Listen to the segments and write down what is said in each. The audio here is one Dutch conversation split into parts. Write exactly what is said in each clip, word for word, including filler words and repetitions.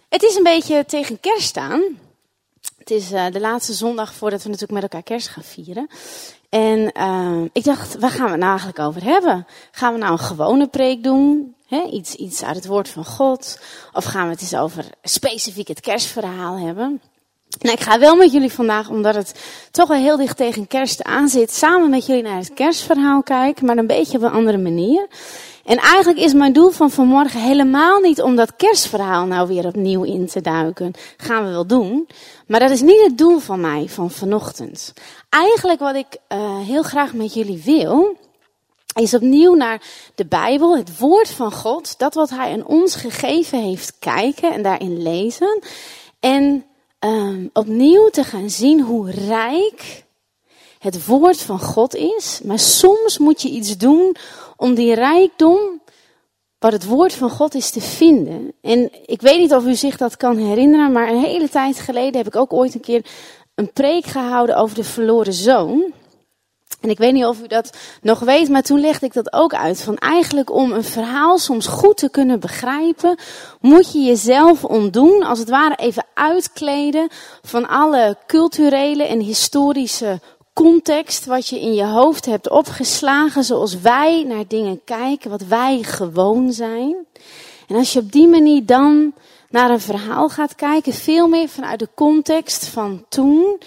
Het is een beetje tegen kerst aan. Het is uh, de laatste zondag voordat we natuurlijk met elkaar kerst gaan vieren. En uh, ik dacht, waar gaan we het nou eigenlijk over hebben? Gaan we nou een gewone preek doen? Hè? Iets, iets uit het woord van God? Of gaan we het eens over specifiek het kerstverhaal hebben? Nou, ik ga wel met jullie vandaag, omdat het toch wel heel dicht tegen kerst aan zit, samen met jullie naar het kerstverhaal kijken, maar een beetje op een andere manier. En eigenlijk is mijn doel van vanmorgen helemaal niet om dat kerstverhaal nou weer opnieuw in te duiken. Gaan we wel doen. Maar dat is niet het doel van mij van vanochtend. Eigenlijk wat ik uh, heel graag met jullie wil, is opnieuw naar de Bijbel, het woord van God, dat wat hij aan ons gegeven heeft, kijken en daarin lezen. En um, opnieuw te gaan zien hoe rijk het woord van God is. Maar soms moet je iets doen om die rijkdom, wat het woord van God is, te vinden. En ik weet niet of u zich dat kan herinneren, maar een hele tijd geleden heb ik ook ooit een keer een preek gehouden over de verloren zoon. En ik weet niet of u dat nog weet, maar toen legde ik dat ook uit. Van eigenlijk om een verhaal soms goed te kunnen begrijpen, moet je jezelf ontdoen, als het ware even uitkleden van alle culturele en historische context wat je in je hoofd hebt opgeslagen, zoals wij naar dingen kijken, wat wij gewoon zijn. En als je op die manier dan naar een verhaal gaat kijken, veel meer vanuit de context van toen,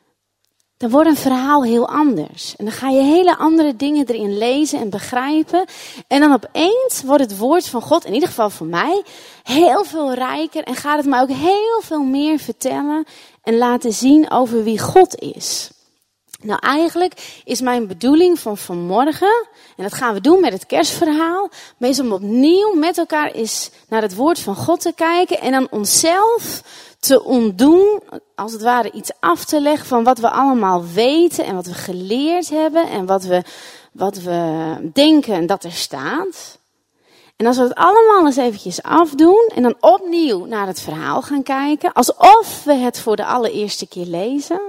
dan wordt een verhaal heel anders. En dan ga je hele andere dingen erin lezen en begrijpen. En dan opeens wordt het woord van God, in ieder geval voor mij, heel veel rijker. En gaat het mij ook heel veel meer vertellen en laten zien over wie God is. Nou, eigenlijk is mijn bedoeling van vanmorgen, en dat gaan we doen met het kerstverhaal, maar is om opnieuw met elkaar eens naar het woord van God te kijken en dan onszelf te ontdoen, als het ware iets af te leggen van wat we allemaal weten en wat we geleerd hebben en wat we, wat we denken dat er staat. En als we het allemaal eens eventjes afdoen en dan opnieuw naar het verhaal gaan kijken, alsof we het voor de allereerste keer lezen,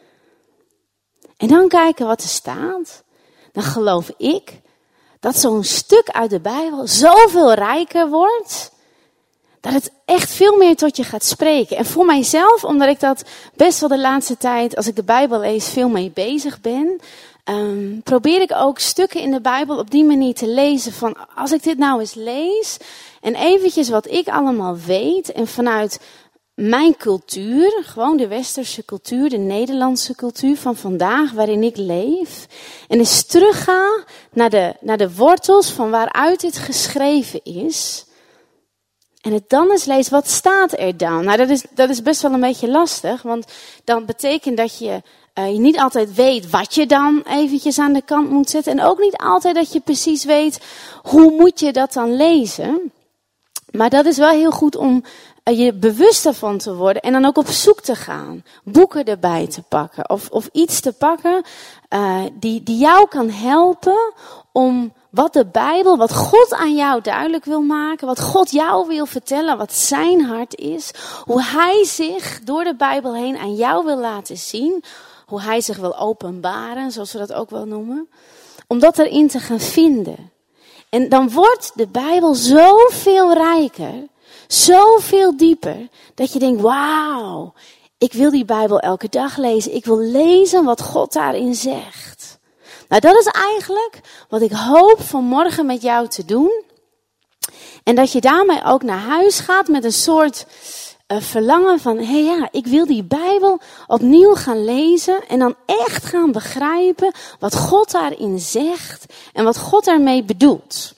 en dan kijken wat er staat, dan geloof ik dat zo'n stuk uit de Bijbel zoveel rijker wordt, dat het echt veel meer tot je gaat spreken. En voor mijzelf, omdat ik dat best wel de laatste tijd, als ik de Bijbel lees, veel mee bezig ben, um, probeer ik ook stukken in de Bijbel op die manier te lezen van, als ik dit nou eens lees en eventjes wat ik allemaal weet en vanuit mijn cultuur, gewoon de westerse cultuur, de Nederlandse cultuur van vandaag waarin ik leef. En eens terugga naar de, naar de wortels van waaruit dit geschreven is. En het dan eens lees, wat staat er dan? Nou, dat is, dat is best wel een beetje lastig, want dat betekent dat je, uh, je niet altijd weet wat je dan eventjes aan de kant moet zetten. En ook niet altijd dat je precies weet, hoe moet je dat dan lezen? Maar dat is wel heel goed om je bewust ervan te worden en dan ook op zoek te gaan. Boeken erbij te pakken of, of iets te pakken uh, die, die jou kan helpen om wat de Bijbel, wat God aan jou duidelijk wil maken, wat God jou wil vertellen, wat zijn hart is, hoe hij zich door de Bijbel heen aan jou wil laten zien, hoe hij zich wil openbaren, zoals we dat ook wel noemen, om dat erin te gaan vinden. En dan wordt de Bijbel zoveel rijker, zoveel dieper, dat je denkt, wauw, ik wil die Bijbel elke dag lezen. Ik wil lezen wat God daarin zegt. Nou, dat is eigenlijk wat ik hoop vanmorgen met jou te doen. En dat je daarmee ook naar huis gaat met een soort uh, verlangen van, hé hey, ja, ik wil die Bijbel opnieuw gaan lezen en dan echt gaan begrijpen wat God daarin zegt en wat God daarmee bedoelt.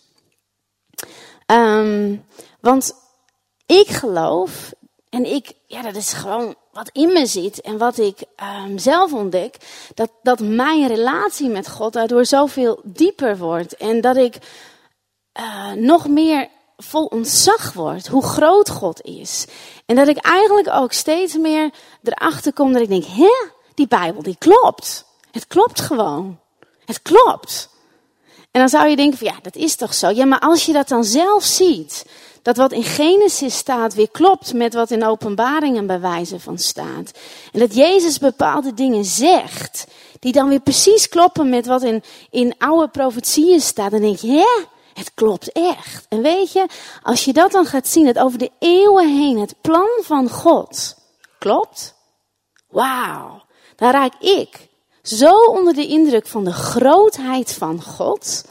Um, want ik geloof, en ik, ja, dat is gewoon wat in me zit en wat ik um, zelf ontdek, dat, dat mijn relatie met God daardoor zoveel dieper wordt. En dat ik uh, nog meer vol ontzag word, hoe groot God is. En dat ik eigenlijk ook steeds meer erachter kom dat ik denk, hè, die Bijbel, die klopt. Het klopt gewoon. Het klopt. En dan zou je denken van, ja, dat is toch zo. Ja, maar als je dat dan zelf ziet, dat wat in Genesis staat weer klopt met wat in Openbaringen bij wijze van staat. En dat Jezus bepaalde dingen zegt, die dan weer precies kloppen met wat in, in oude profetieën staat. Dan denk je, hè, Het klopt echt. En weet je, als je dat dan gaat zien, het over de eeuwen heen, het plan van God klopt. Wauw, dan raak ik zo onder de indruk van de grootheid van God,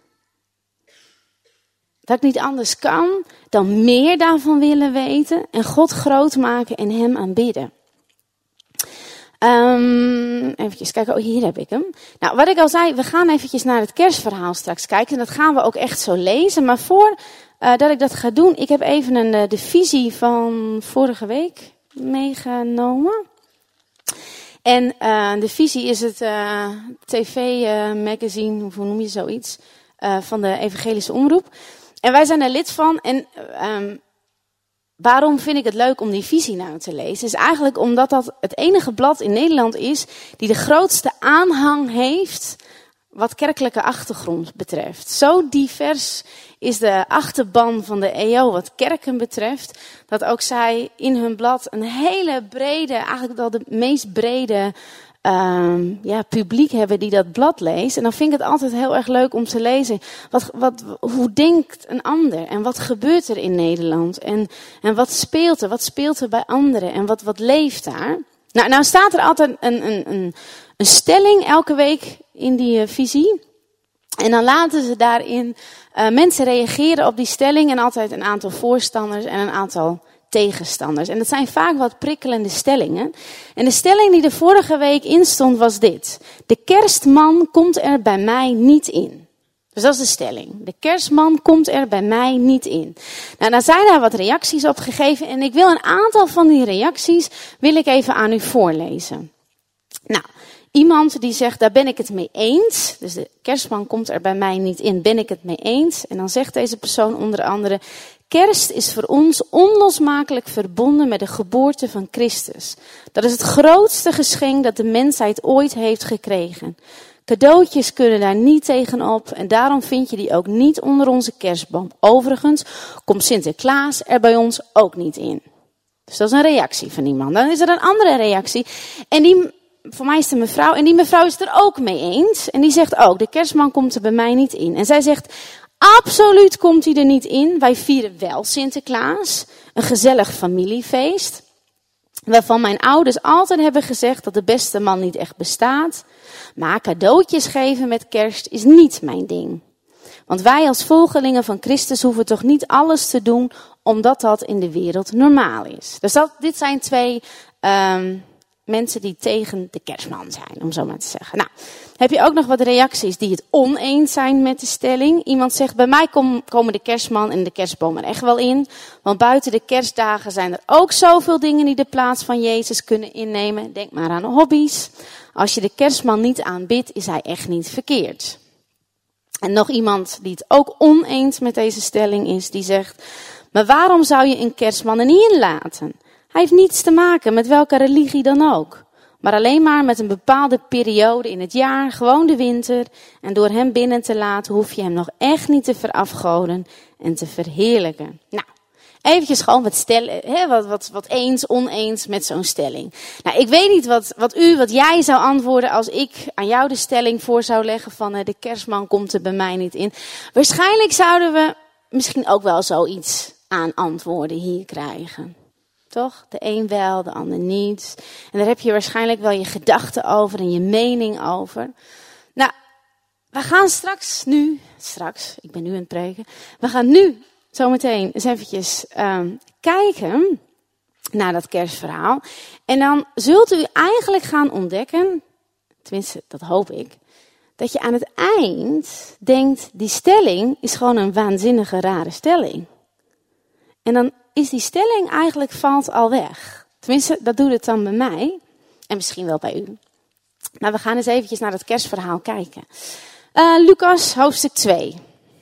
dat ik niet anders kan dan meer daarvan willen weten en God groot maken en hem aanbidden. Um, even kijken, oh hier heb ik hem. Nou, wat ik al zei, we gaan eventjes naar het kerstverhaal straks kijken. En dat gaan we ook echt zo lezen. Maar voor uh, dat ik dat ga doen, ik heb even een, uh, de visie van vorige week meegenomen. En uh, de visie is het uh, tv-magazine, uh, hoe noem je zoiets, uh, van de Evangelische Omroep. En wij zijn er lid van en um, waarom vind ik het leuk om die visie nou te lezen? Is eigenlijk omdat dat het enige blad in Nederland is die de grootste aanhang heeft wat kerkelijke achtergrond betreft. Zo divers is de achterban van de E O wat kerken betreft, dat ook zij in hun blad een hele brede, eigenlijk wel de meest brede Um, ja, publiek hebben die dat blad leest. En dan vind ik het altijd heel erg leuk om te lezen. Wat, wat, hoe denkt een ander? En wat gebeurt er in Nederland? En, en wat speelt er? Wat speelt er bij anderen? En wat, wat leeft daar? Nou, nou staat er altijd een, een, een, een stelling elke week in die uh, visie. En dan laten ze daarin uh, mensen reageren op die stelling. En altijd een aantal voorstanders en een aantal tegenstanders. En dat zijn vaak wat prikkelende stellingen. En de stelling die er vorige week in stond was dit. De kerstman komt er bij mij niet in. Dus dat is de stelling. De kerstman komt er bij mij niet in. Nou, daar zijn daar wat reacties op gegeven. En ik wil een aantal van die reacties wil ik even aan u voorlezen. Nou, iemand die zegt, daar ben ik het mee eens. Dus de kerstman komt er bij mij niet in, ben ik het mee eens. En dan zegt deze persoon onder andere, kerst is voor ons onlosmakelijk verbonden met de geboorte van Christus. Dat is het grootste geschenk dat de mensheid ooit heeft gekregen. Cadeautjes kunnen daar niet tegenop en daarom vind je die ook niet onder onze kerstboom. Overigens komt Sinterklaas er bij ons ook niet in. Dus dat is een reactie van iemand. Dan is er een andere reactie en die, voor mij is het een mevrouw, en die mevrouw is het er ook mee eens. En die zegt ook, de kerstman komt er bij mij niet in. En zij zegt, absoluut komt hij er niet in. Wij vieren wel Sinterklaas, een gezellig familiefeest. Waarvan mijn ouders altijd hebben gezegd dat de beste man niet echt bestaat. Maar cadeautjes geven met kerst is niet mijn ding. Want wij als volgelingen van Christus hoeven toch niet alles te doen omdat dat in de wereld normaal is. Dus dat, dit zijn twee um, mensen die tegen de kerstman zijn, om zo maar te zeggen. Nou, heb je ook nog wat reacties die het oneens zijn met de stelling. Iemand zegt, bij mij kom, komen de kerstman en de kerstboom er echt wel in. Want buiten de kerstdagen zijn er ook zoveel dingen die de plaats van Jezus kunnen innemen. Denk maar aan hobby's. Als je de kerstman niet aanbidt, is hij echt niet verkeerd. En nog iemand die het ook oneens met deze stelling is, die zegt, maar waarom zou je een kerstman er niet in laten? Hij heeft niets te maken met welke religie dan ook. Maar alleen maar met een bepaalde periode in het jaar, gewoon de winter. En door hem binnen te laten hoef je hem nog echt niet te verafgoden en te verheerlijken. Nou, eventjes gewoon wat, stellen, hè, wat, wat, wat eens, oneens met zo'n stelling. Nou, ik weet niet wat, wat u, wat jij zou antwoorden als ik aan jou de stelling voor zou leggen van uh, de kerstman komt er bij mij niet in. Waarschijnlijk zouden we misschien ook wel zoiets aan antwoorden hier krijgen. Toch? De een wel, de ander niet. En daar heb je waarschijnlijk wel je gedachten over en je mening over. Nou, we gaan straks nu, straks, ik ben nu aan het preken. We gaan nu zometeen eens eventjes um, kijken naar dat kerstverhaal. En dan zult u eigenlijk gaan ontdekken, tenminste dat hoop ik, dat je aan het eind denkt, die stelling is gewoon een waanzinnige rare stelling. En dan is die stelling eigenlijk valt al weg. Tenminste, dat doet het dan bij mij. En misschien wel bij u. Maar we gaan eens eventjes naar het kerstverhaal kijken. Uh, Lucas, hoofdstuk twee.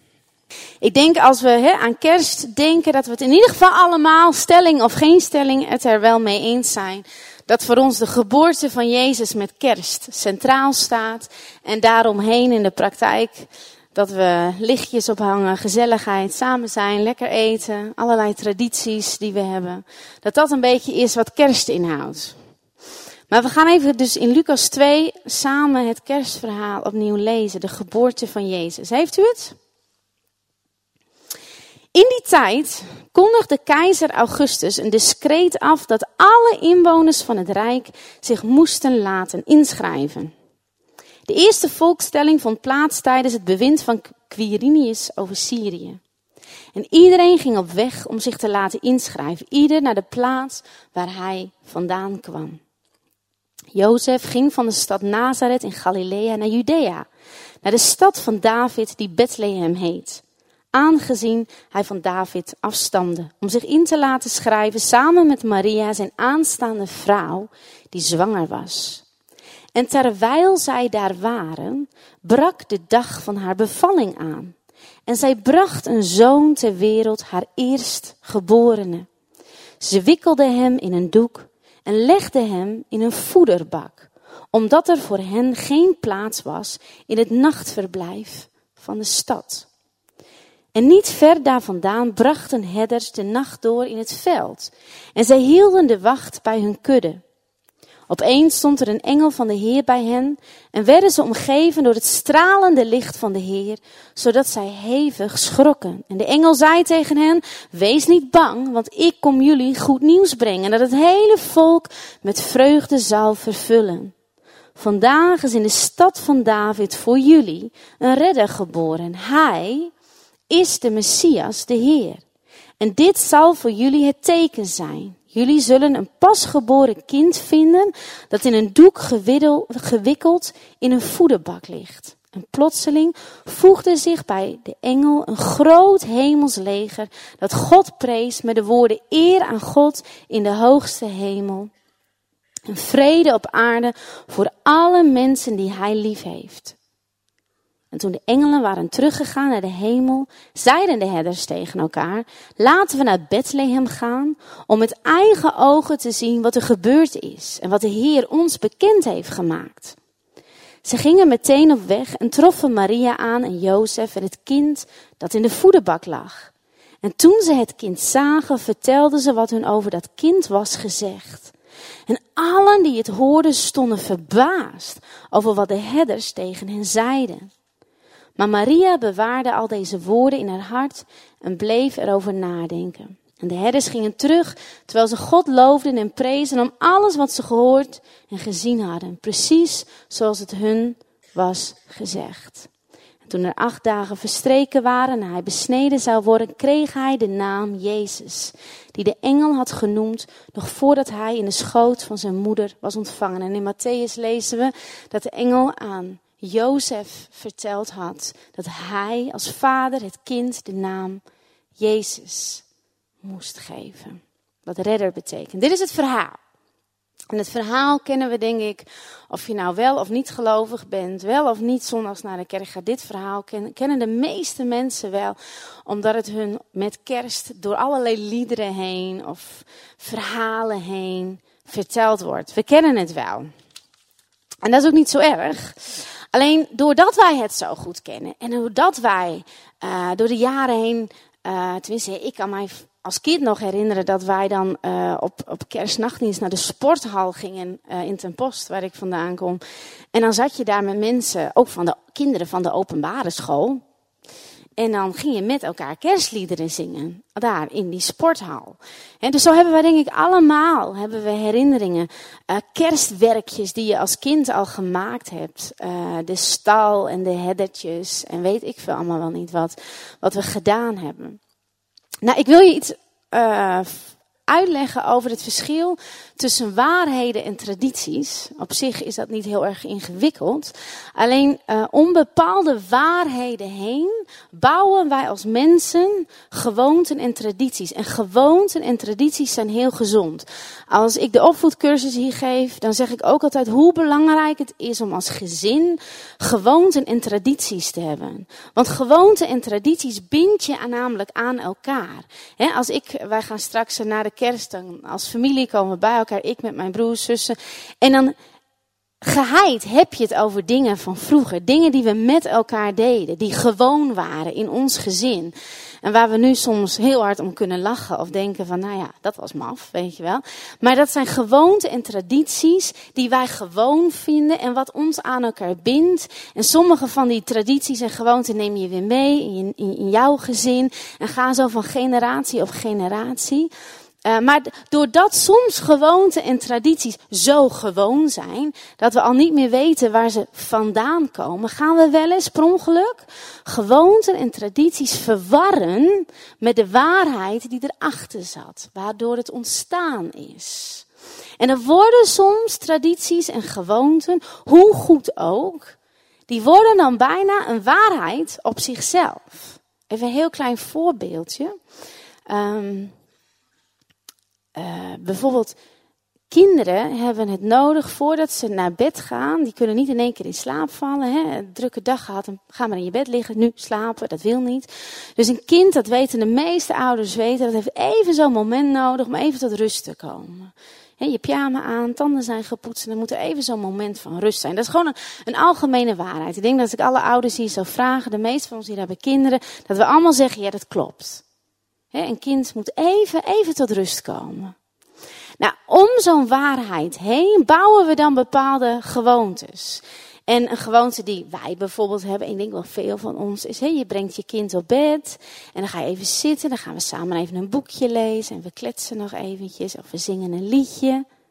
Ik denk als we he, aan kerst denken dat we het in ieder geval allemaal, stelling of geen stelling, het er wel mee eens zijn. Dat voor ons de geboorte van Jezus met kerst centraal staat. En daaromheen in de praktijk dat we lichtjes ophangen, gezelligheid, samen zijn, lekker eten, allerlei tradities die we hebben. Dat dat een beetje is wat kerst inhoudt. Maar we gaan even dus in Lucas twee samen het kerstverhaal opnieuw lezen. De geboorte van Jezus. Heeft u het? In die tijd kondigde keizer Augustus een decreet af dat alle inwoners van het rijk zich moesten laten inschrijven. De eerste volkstelling vond plaats tijdens het bewind van Quirinius over Syrië. En iedereen ging op weg om zich te laten inschrijven, ieder naar de plaats waar hij vandaan kwam. Jozef ging van de stad Nazareth in Galilea naar Judea, naar de stad van David die Bethlehem heet, aangezien hij van David afstamde, om zich in te laten schrijven samen met Maria, zijn aanstaande vrouw, die zwanger was. En terwijl zij daar waren, brak de dag van haar bevalling aan. En zij bracht een zoon ter wereld, haar eerstgeborene. Ze wikkelde hem in een doek en legde hem in een voederbak, omdat er voor hen geen plaats was in het nachtverblijf van de stad. En niet ver daar vandaan brachten herders de nacht door in het veld. En zij hielden de wacht bij hun kudde. Opeens stond er een engel van de Heer bij hen en werden ze omgeven door het stralende licht van de Heer, zodat zij hevig schrokken. En de engel zei tegen hen, wees niet bang, want ik kom jullie goed nieuws brengen, dat het hele volk met vreugde zal vervullen. Vandaag is in de stad van David voor jullie een redder geboren. Hij is de Messias, de Heer. En dit zal voor jullie het teken zijn. Jullie zullen een pasgeboren kind vinden dat in een doek gewikkeld in een voederbak ligt. En plotseling voegde zich bij de engel een groot hemels leger dat God prees met de woorden eer aan God in de hoogste hemel. En vrede op aarde voor alle mensen die hij lief heeft. En toen de engelen waren teruggegaan naar de hemel, zeiden de herders tegen elkaar, laten we naar Bethlehem gaan om met eigen ogen te zien wat er gebeurd is en wat de Heer ons bekend heeft gemaakt. Ze gingen meteen op weg en troffen Maria aan en Jozef en het kind dat in de voederbak lag. En toen ze het kind zagen, vertelden ze wat hun over dat kind was gezegd. En allen die het hoorden stonden verbaasd over wat de herders tegen hen zeiden. Maar Maria bewaarde al deze woorden in haar hart en bleef erover nadenken. En de herders gingen terug, terwijl ze God loofden en prezen om alles wat ze gehoord en gezien hadden. Precies zoals het hun was gezegd. En toen er acht dagen verstreken waren en hij besneden zou worden, kreeg hij de naam Jezus, die de engel had genoemd, nog voordat hij in de schoot van zijn moeder was ontvangen. En in Mattheüs lezen we dat de engel aan Jozef verteld had dat hij als vader het kind de naam Jezus moest geven. Wat redder betekent. Dit is het verhaal. En het verhaal kennen we denk ik, of je nou wel of niet gelovig bent, wel of niet zondags naar de kerk gaat. Dit verhaal kennen, kennen de meeste mensen wel, omdat het hun met kerst door allerlei liederen heen of verhalen heen verteld wordt. We kennen het wel. En dat is ook niet zo erg. Alleen doordat wij het zo goed kennen en doordat wij uh, door de jaren heen, uh, tenminste ik kan mij als kind nog herinneren dat wij dan uh, op, op kerstnachtdienst naar de sporthal gingen uh, in Ten Post, waar ik vandaan kom. En dan zat je daar met mensen, ook van de kinderen van de openbare school. En dan ging je met elkaar kerstliederen zingen, daar in die sporthal. En dus zo hebben wij denk ik allemaal hebben we herinneringen. Uh, kerstwerkjes die je als kind al gemaakt hebt. Uh, de stal en de herdertjes en weet ik veel allemaal wel niet wat, wat we gedaan hebben. Nou, ik wil je iets uh, uitleggen over het verschil tussen waarheden en tradities. Op zich is dat niet heel erg ingewikkeld. Alleen uh, om bepaalde waarheden heen bouwen wij als mensen gewoonten en tradities. En gewoonten en tradities zijn heel gezond. Als ik de opvoedcursus hier geef, dan zeg ik ook altijd hoe belangrijk het is om als gezin gewoonten en tradities te hebben. Want gewoonten en tradities bind je namelijk aan elkaar. He, als ik, wij gaan straks naar de kerst, dan als familie komen we bij elkaar, ik met mijn broers, zussen. En dan Geheid heb je het over dingen van vroeger. Dingen die we met elkaar deden. Die gewoon waren in ons gezin. En waar we nu soms heel hard om kunnen lachen. Of denken van, nou ja, dat was maf, weet je wel. Maar dat zijn gewoonten en tradities die wij gewoon vinden. En wat ons aan elkaar bindt. En sommige van die tradities en gewoonten neem je weer mee in, je, in, in jouw gezin. En gaan zo van generatie op generatie. Uh, maar doordat soms gewoonten en tradities zo gewoon zijn, dat we al niet meer weten waar ze vandaan komen, gaan we wel eens per ongeluk gewoonten en tradities verwarren met de waarheid die erachter zat, waardoor het ontstaan is. En er worden soms tradities en gewoonten, hoe goed ook, die worden dan bijna een waarheid op zichzelf. Even een heel klein voorbeeldje. Um, Uh, bijvoorbeeld, kinderen hebben het nodig voordat ze naar bed gaan. Die kunnen niet in één keer in slaap vallen. Hè? Een drukke dag gehad, dan ga maar in je bed liggen. Nu slapen, dat wil niet. Dus een kind, dat weten de meeste ouders weten, dat heeft even zo'n moment nodig om even tot rust te komen. He, je pyjama aan, tanden zijn gepoetst en dan moet er even zo'n moment van rust zijn. Dat is gewoon een, een algemene waarheid. Ik denk dat als ik alle ouders hier zou vragen, de meeste van ons hier hebben kinderen, dat we allemaal zeggen, ja, dat klopt. He, een kind moet even, even tot rust komen. Nou, om zo'n waarheid heen bouwen we dan bepaalde gewoontes. En een gewoonte die wij bijvoorbeeld hebben, en ik denk wel veel van ons, is, he, je brengt je kind op bed en dan ga je even zitten, dan gaan we samen even een boekje lezen en we kletsen nog eventjes of we zingen een liedje.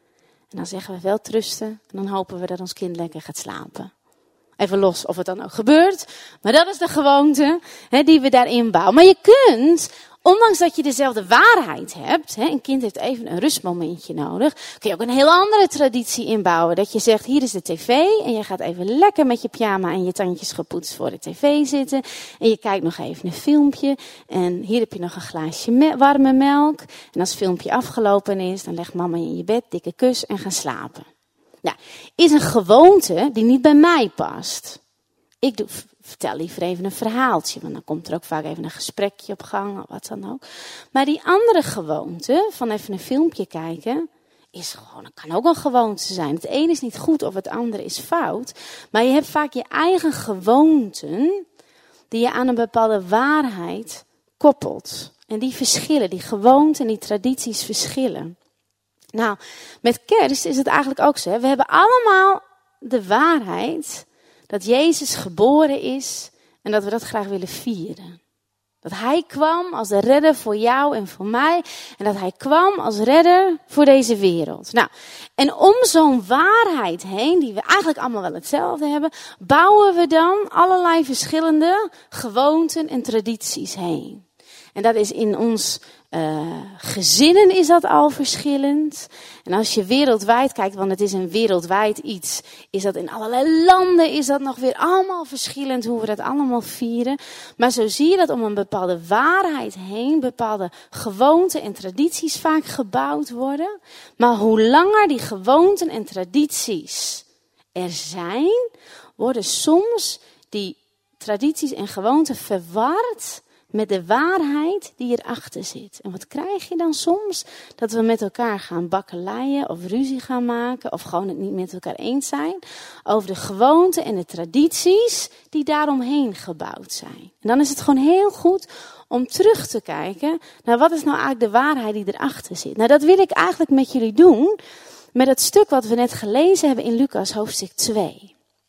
En dan zeggen we wel trusten en dan hopen we dat ons kind lekker gaat slapen. Even los of het dan ook gebeurt, maar dat is de gewoonte he, die we daarin bouwen. Maar je kunt, ondanks dat je dezelfde waarheid hebt, hè, een kind heeft even een rustmomentje nodig, kun je ook een heel andere traditie inbouwen. Dat je zegt, hier is de tv en je gaat even lekker met je pyjama en je tandjes gepoetst voor de tv zitten. En je kijkt nog even een filmpje en hier heb je nog een glaasje me- warme melk. En als het filmpje afgelopen is, dan legt mama je in je bed, dikke kus en gaan slapen. Nou, is een gewoonte die niet bij mij past. Ik doe, vertel liever even een verhaaltje, want dan komt er ook vaak even een gesprekje op gang, of wat dan ook. Maar die andere gewoonte, van even een filmpje kijken, is gewoon, kan ook een gewoonte zijn. Het ene is niet goed of het andere is fout. Maar je hebt vaak je eigen gewoonten, die je aan een bepaalde waarheid koppelt. En die verschillen, die gewoonten en die tradities verschillen. Nou, met kerst is het eigenlijk ook zo. Hè? We hebben allemaal de waarheid dat Jezus geboren is en dat we dat graag willen vieren. Dat hij kwam als de redder voor jou en voor mij. En dat hij kwam als redder voor deze wereld. Nou, en om zo'n waarheid heen, die we eigenlijk allemaal wel hetzelfde hebben, bouwen we dan allerlei verschillende gewoonten en tradities heen. En dat is in ons uh, gezinnen is dat al verschillend. En als je wereldwijd kijkt, want het is een wereldwijd iets, is dat in allerlei landen, is dat nog weer allemaal verschillend hoe we dat allemaal vieren. Maar zo zie je dat om een bepaalde waarheid heen, bepaalde gewoonten en tradities vaak gebouwd worden. Maar hoe langer die gewoonten en tradities er zijn, worden soms die tradities en gewoonten verward met de waarheid die erachter zit. En wat krijg je dan soms? Dat we met elkaar gaan bakkeleien of ruzie gaan maken of gewoon het niet met elkaar eens zijn over de gewoonten en de tradities die daaromheen gebouwd zijn. En dan is het gewoon heel goed om terug te kijken naar wat is nou eigenlijk de waarheid die erachter zit. Nou, dat wil ik eigenlijk met jullie doen met het stuk wat we net gelezen hebben in Lucas hoofdstuk twee.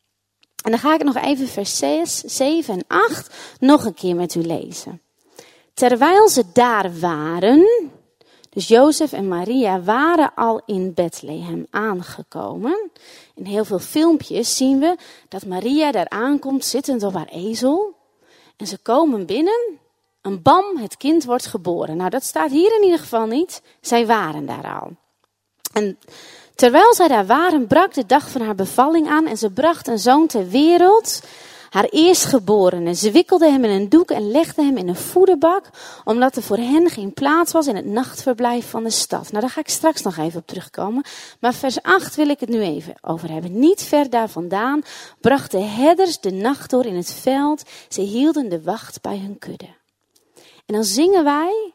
En dan ga ik nog even vers zes, zeven en acht nog een keer met u lezen. Terwijl ze daar waren, dus Jozef en Maria waren al in Bethlehem aangekomen. In heel veel filmpjes zien we dat Maria daar aankomt zittend op haar ezel. En ze komen binnen, een bam, het kind wordt geboren. Nou, dat staat hier in ieder geval niet. Zij waren daar al. En terwijl zij daar waren, brak de dag van haar bevalling aan en ze bracht een zoon ter wereld, haar eerstgeborene. Ze wikkelde hem in een doek en legde hem in een voederbak, omdat er voor hen geen plaats was in het nachtverblijf van de stad. Nou, daar ga ik straks nog even op terugkomen. Maar vers acht wil ik het nu even over hebben. Niet ver daar vandaan brachten herders de nacht door in het veld. Ze hielden de wacht bij hun kudde. En dan zingen wij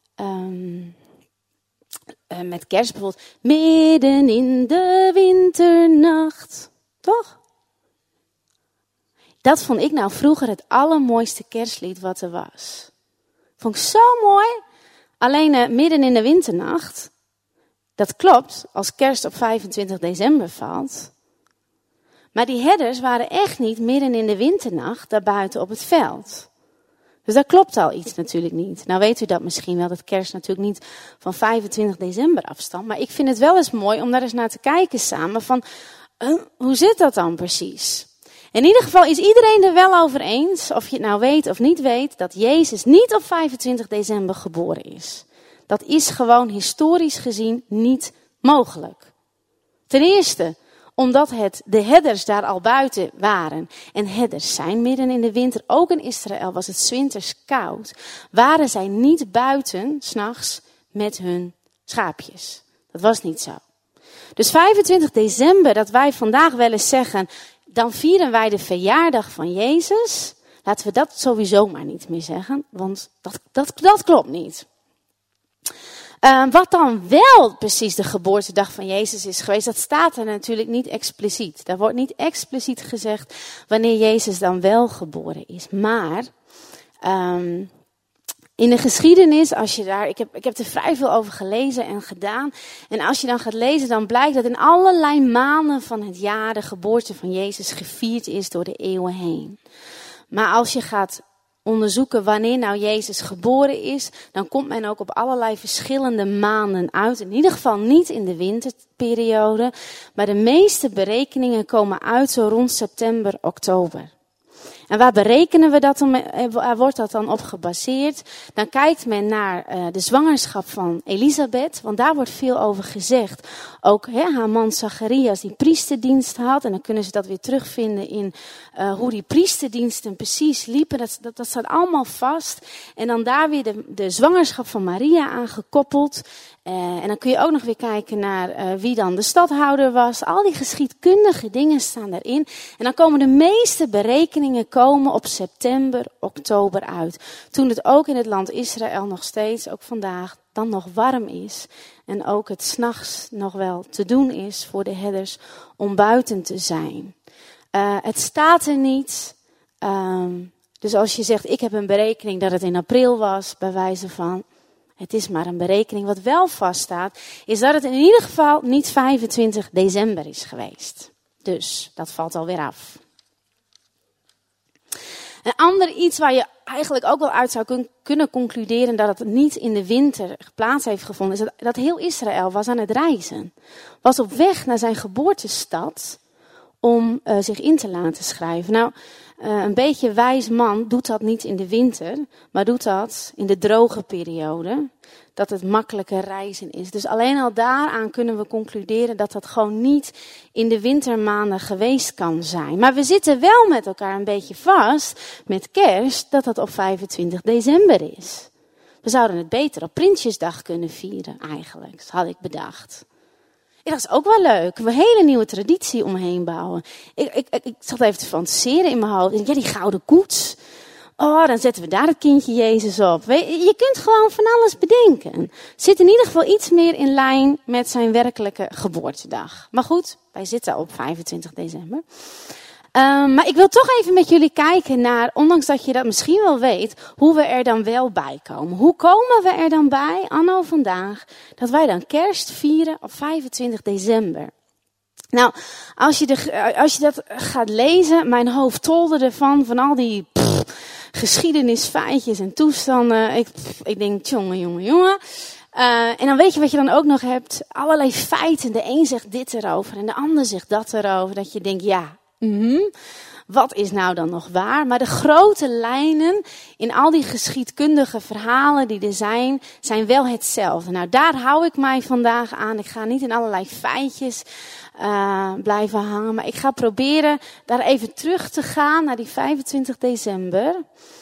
Um, Uh, met kerst bijvoorbeeld. Midden in de winternacht Toch? Dat vond ik nou vroeger het allermooiste kerstlied wat er was. Vond ik zo mooi. Alleen uh, midden in de winternacht. Dat klopt, als kerst op vijfentwintig december valt. Maar die herders waren echt niet midden in de winternacht daarbuiten op het veld. Dus daar klopt al iets natuurlijk niet. Nou weet u dat misschien wel, dat kerst natuurlijk niet van vijfentwintig december afstamt. Maar ik vind het wel eens mooi om daar eens naar te kijken samen van, uh, hoe zit dat dan precies? In ieder geval is iedereen er wel over eens, of je het nou weet of niet weet, dat Jezus niet op vijfentwintig december geboren is. Dat is gewoon historisch gezien niet mogelijk. Ten eerste, omdat het, de herders daar al buiten waren. En herders zijn midden in de winter, ook in Israël was het 's winters koud. Waren zij niet buiten, 's nachts, met hun schaapjes. Dat was niet zo. Dus vijfentwintig december, dat wij vandaag wel eens zeggen, dan vieren wij de verjaardag van Jezus. Laten we dat sowieso maar niet meer zeggen, want dat, dat, dat klopt niet. Uh, wat dan wel precies de geboortedag van Jezus is geweest, dat staat er natuurlijk niet expliciet. Daar wordt niet expliciet gezegd wanneer Jezus dan wel geboren is. Maar um, in de geschiedenis, als je daar, ik heb, ik heb er vrij veel over gelezen en gedaan. En als je dan gaat lezen, dan blijkt dat in allerlei maanden van het jaar de geboorte van Jezus gevierd is door de eeuwen heen. Maar als je gaat onderzoeken wanneer nou Jezus geboren is, dan komt men ook op allerlei verschillende maanden uit. In ieder geval niet in de winterperiode, maar de meeste berekeningen komen uit zo rond september, oktober. En waar berekenen we dat dan, waar wordt dat dan op gebaseerd? Dan kijkt men naar uh, de zwangerschap van Elisabeth, want daar wordt veel over gezegd. Ook hè, haar man Zacharias die priesterdienst had, en dan kunnen ze dat weer terugvinden in uh, hoe die priesterdiensten precies liepen. Dat, dat, dat staat allemaal vast. En dan daar weer de, de zwangerschap van Maria aangekoppeld. Uh, en dan kun je ook nog weer kijken naar uh, wie dan de stadhouder was. Al die geschiedkundige dingen staan daarin. En dan komen de meeste berekeningen komen op september, oktober uit. Toen het ook in het land Israël nog steeds, ook vandaag, dan nog warm is. En ook het 's nachts nog wel te doen is voor de herders om buiten te zijn. Uh, het staat er niet. Um, dus als je zegt, ik heb een berekening dat het in april was, bij wijze van, het is maar een berekening. Wat wel vaststaat, is dat het in ieder geval niet vijfentwintig december is geweest. Dus, dat valt alweer af. Een ander iets waar je eigenlijk ook wel uit zou kun- kunnen concluderen dat het niet in de winter plaats heeft gevonden, is dat, dat heel Israël was aan het reizen. Was op weg naar zijn geboortestad om uh, zich in te laten schrijven. Nou, uh, een beetje wijs man doet dat niet in de winter, maar doet dat in de droge periode. Dat het makkelijker reizen is. Dus alleen al daaraan kunnen we concluderen dat dat gewoon niet in de wintermaanden geweest kan zijn. Maar we zitten wel met elkaar een beetje vast met kerst dat dat op vijfentwintig december is. We zouden het beter op Prinsjesdag kunnen vieren eigenlijk, dat had ik bedacht. Ja, dat is ook wel leuk. Een hele nieuwe traditie omheen bouwen. Ik, ik, ik, ik zat even te fantaseren in mijn hoofd. Ja, die gouden koets. Oh, dan zetten we daar het kindje Jezus op. Je kunt gewoon van alles bedenken. Zit in ieder geval iets meer in lijn met zijn werkelijke geboortedag. Maar goed, wij zitten op vijfentwintig december. Um, maar ik wil toch even met jullie kijken naar, ondanks dat je dat misschien wel weet, hoe we er dan wel bij komen. Hoe komen we er dan bij, anno vandaag, dat wij dan kerst vieren op vijfentwintig december? Nou, als je, de, als je dat gaat lezen, mijn hoofd tolde ervan, van al die pff, geschiedenisfeitjes en toestanden. Ik, pff, ik denk, jongen, jongen, jongen. Uh, en dan weet je wat je dan ook nog hebt, allerlei feiten. De een zegt dit erover en de ander zegt dat erover. Dat je denkt, ja, mm-hmm, wat is nou dan nog waar? Maar de grote lijnen in al die geschiedkundige verhalen die er zijn, zijn wel hetzelfde. Nou, daar hou ik mij vandaag aan. Ik ga niet in allerlei feitjes uh, blijven hangen. Maar ik ga proberen daar even terug te gaan naar die vijfentwintig december.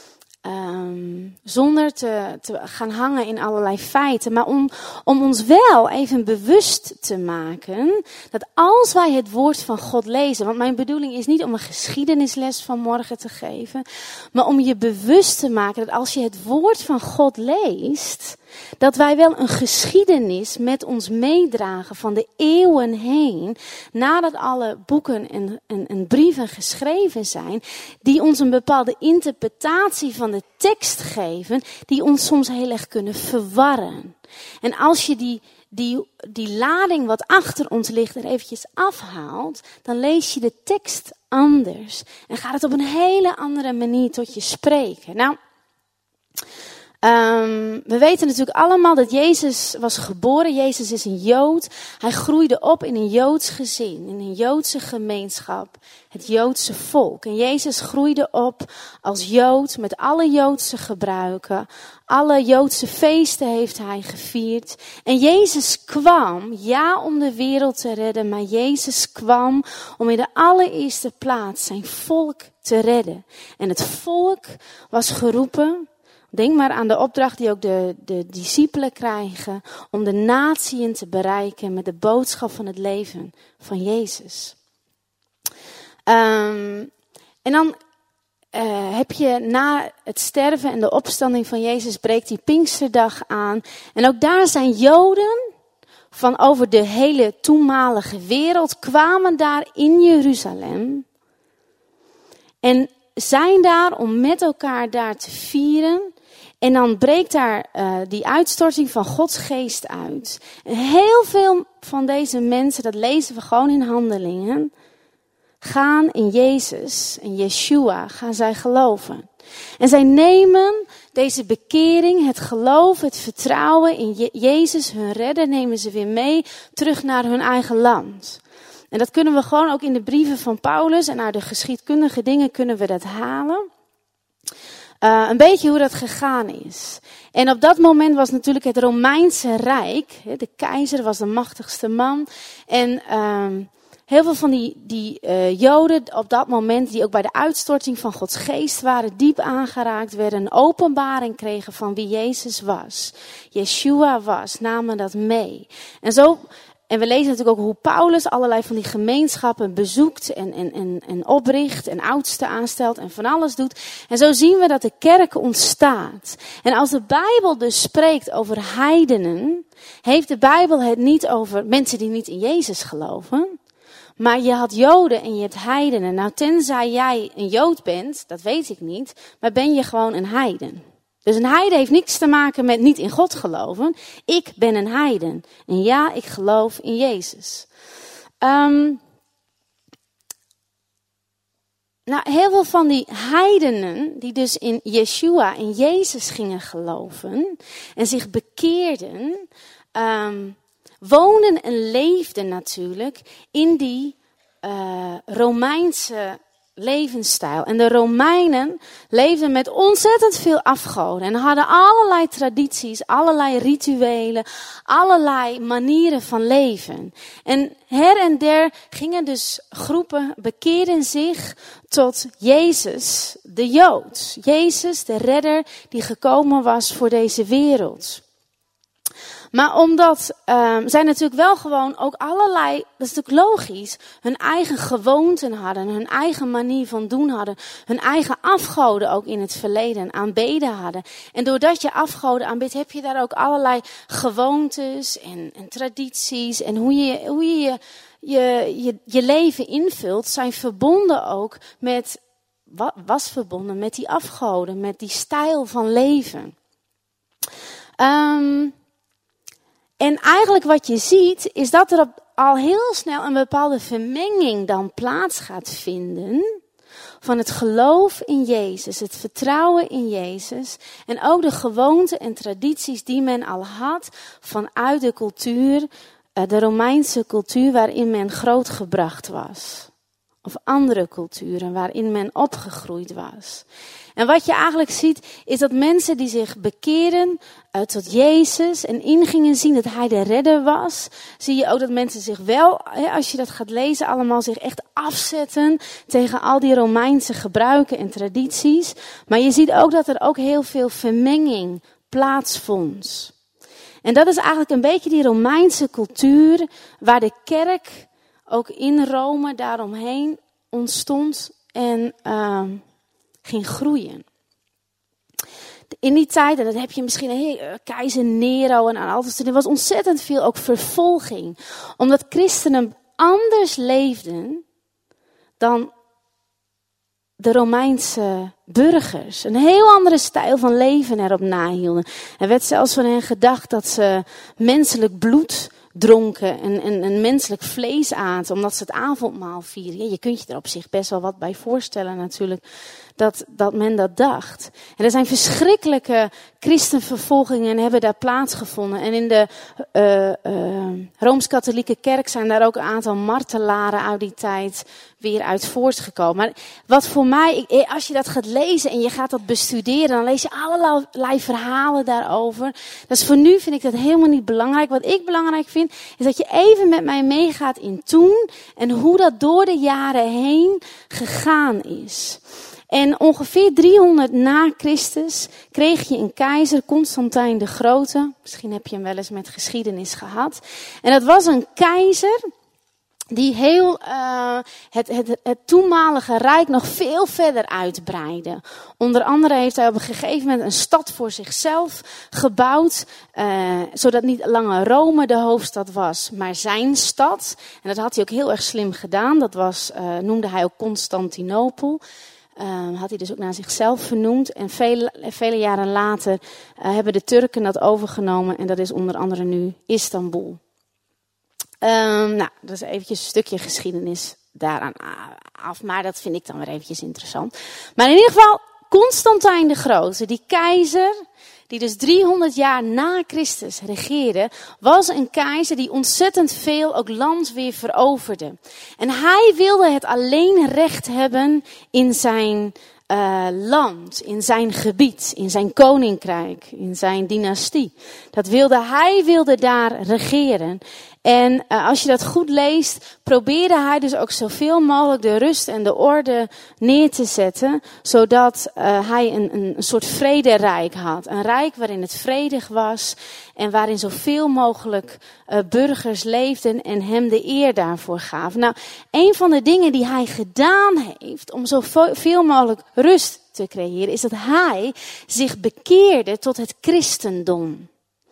Um, zonder te, te gaan hangen in allerlei feiten. Maar om, om ons wel even bewust te maken dat als wij het woord van God lezen. Want mijn bedoeling is niet om een geschiedenisles van morgen te geven. Maar om je bewust te maken dat als je het woord van God leest. Dat wij wel een geschiedenis met ons meedragen van de eeuwen heen, nadat alle boeken en, en, en brieven geschreven zijn, die ons een bepaalde interpretatie van de tekst geven, die ons soms heel erg kunnen verwarren. En als je die, die, die lading wat achter ons ligt er eventjes afhaalt, dan lees je de tekst anders. En gaat het op een hele andere manier tot je spreken. Nou, Um, we weten natuurlijk allemaal dat Jezus was geboren. Jezus is een Jood. Hij groeide op in een Joods gezin, in een Joodse gemeenschap, het Joodse volk. En Jezus groeide op als Jood met alle Joodse gebruiken. Alle Joodse feesten heeft hij gevierd. En Jezus kwam, ja, om de wereld te redden, maar Jezus kwam om in de allereerste plaats zijn volk te redden. En het volk was geroepen. Denk maar aan de opdracht die ook de, de discipelen krijgen om de natieën te bereiken met de boodschap van het leven van Jezus. Um, en dan uh, heb je na het sterven en de opstanding van Jezus breekt die Pinksterdag aan. En ook daar zijn Joden van over de hele toenmalige wereld kwamen daar in Jeruzalem. En zijn daar om met elkaar daar te vieren. En dan breekt daar uh, die uitstorting van Gods geest uit. En heel veel van deze mensen, dat lezen we gewoon in Handelingen, gaan in Jezus, in Yeshua, gaan zij geloven. En zij nemen deze bekering, het geloof, het vertrouwen in Je- Jezus, hun redder, nemen ze weer mee terug naar hun eigen land. En dat kunnen we gewoon ook in de brieven van Paulus en uit de geschiedkundige dingen kunnen we dat halen. Uh, een beetje hoe dat gegaan is. En op dat moment was natuurlijk het Romeinse Rijk. Hè, de keizer was de machtigste man. En uh, heel veel van die, die uh, Joden op dat moment, die ook bij de uitstorting van Gods geest waren, diep aangeraakt werden, een openbaring kregen van wie Jezus was. Yeshua was, namen dat mee. En zo... En we lezen natuurlijk ook hoe Paulus allerlei van die gemeenschappen bezoekt en, en, en, en opricht en oudsten aanstelt en van alles doet. En zo zien we dat de kerk ontstaat. En als de Bijbel dus spreekt over heidenen, heeft de Bijbel het niet over mensen die niet in Jezus geloven. Maar je had Joden en je hebt heidenen. Nou, tenzij jij een Jood bent, dat weet ik niet, maar ben je gewoon een heiden. Dus een heiden heeft niks te maken met niet in God geloven. Ik ben een heiden. En ja, ik geloof in Jezus. Um, nou, heel veel van die heidenen die dus in Yeshua, in Jezus gingen geloven en zich bekeerden, um, woonden en leefden natuurlijk in die uh, Romeinse levensstijl. En de Romeinen leefden met ontzettend veel afgoden en hadden allerlei tradities, allerlei rituelen, allerlei manieren van leven. En her en der gingen dus groepen, bekeerden zich tot Jezus, de Jood. Jezus, de redder die gekomen was voor deze wereld. Maar omdat um, zij natuurlijk wel gewoon ook allerlei, dat is natuurlijk logisch, hun eigen gewoonten hadden, hun eigen manier van doen hadden, hun eigen afgoden ook in het verleden aanbeden hadden. En doordat je afgoden aanbidt, heb je daar ook allerlei gewoontes en, en tradities en hoe je hoe je, je, je, je, je leven invult, zijn verbonden ook met, was verbonden met die afgoden, met die stijl van leven. Um, En eigenlijk wat je ziet, is dat er op, al heel snel een bepaalde vermenging dan plaats gaat vinden van het geloof in Jezus, het vertrouwen in Jezus en ook de gewoonten en tradities die men al had vanuit de cultuur, de Romeinse cultuur waarin men grootgebracht was. Of andere culturen waarin men opgegroeid was. En wat je eigenlijk ziet, is dat mensen die zich bekeren uh, tot Jezus en ingingen zien dat hij de redder was, zie je ook dat mensen zich wel, als je dat gaat lezen, allemaal zich echt afzetten tegen al die Romeinse gebruiken en tradities. Maar je ziet ook dat er ook heel veel vermenging plaatsvond. En dat is eigenlijk een beetje die Romeinse cultuur waar de kerk ook in Rome daaromheen ontstond en uh, ging groeien. in die tijd, en dat heb je misschien, hey, keizer Nero en alles, er was ontzettend veel ook vervolging. Omdat christenen anders leefden dan de Romeinse burgers. Een heel andere stijl van leven erop nahielden. Er werd zelfs van hen gedacht dat ze menselijk bloed dronken en, en, en menselijk vlees aten, omdat ze het avondmaal vieren. Ja, je kunt je er op zich best wel wat bij voorstellen natuurlijk, dat, dat men dat dacht. En er zijn verschrikkelijke christenvervolgingen hebben daar plaatsgevonden. En in de uh, uh, Rooms-Katholieke kerk zijn daar ook een aantal martelaren uit die tijd weer uit voortgekomen. Maar wat voor mij, als je dat gaat lezen en je gaat dat bestuderen, dan lees je allerlei verhalen daarover. Dus voor nu vind ik dat helemaal niet belangrijk. Wat ik belangrijk vind, is dat je even met mij meegaat in toen en hoe dat door de jaren heen gegaan is. En ongeveer driehonderd na Christus kreeg je een keizer, Constantijn de Grote. Misschien heb je hem wel eens met geschiedenis gehad. En dat was een keizer die heel uh, het, het, het toenmalige rijk nog veel verder uitbreidde. Onder andere heeft hij op een gegeven moment een stad voor zichzelf gebouwd, uh, zodat niet langer Rome de hoofdstad was, maar zijn stad. En dat had hij ook heel erg slim gedaan. Dat was, uh, noemde hij ook Constantinopel. Uh, had hij dus ook naar zichzelf vernoemd. En vele, vele jaren later uh, hebben de Turken dat overgenomen. En dat is onder andere nu Istanbul. Um, nou, dat is eventjes een stukje geschiedenis daaraan af. Maar dat vind ik dan weer eventjes interessant. Maar in ieder geval, Constantijn de Grote, die keizer, die dus driehonderd jaar na Christus regeerde, was een keizer die ontzettend veel ook land weer veroverde. En hij wilde het alleen recht hebben in zijn uh, land, in zijn gebied, in zijn koninkrijk, in zijn dynastie. Dat wilde hij, wilde daar regeren. En uh, als je dat goed leest, probeerde hij dus ook zoveel mogelijk de rust en de orde neer te zetten, zodat uh, hij een, een, een soort vrederijk had. Een rijk waarin het vredig was en waarin zoveel mogelijk uh, burgers leefden en hem de eer daarvoor gaven. Nou, een van de dingen die hij gedaan heeft om zoveel mogelijk rust te creëren, is dat hij zich bekeerde tot het christendom.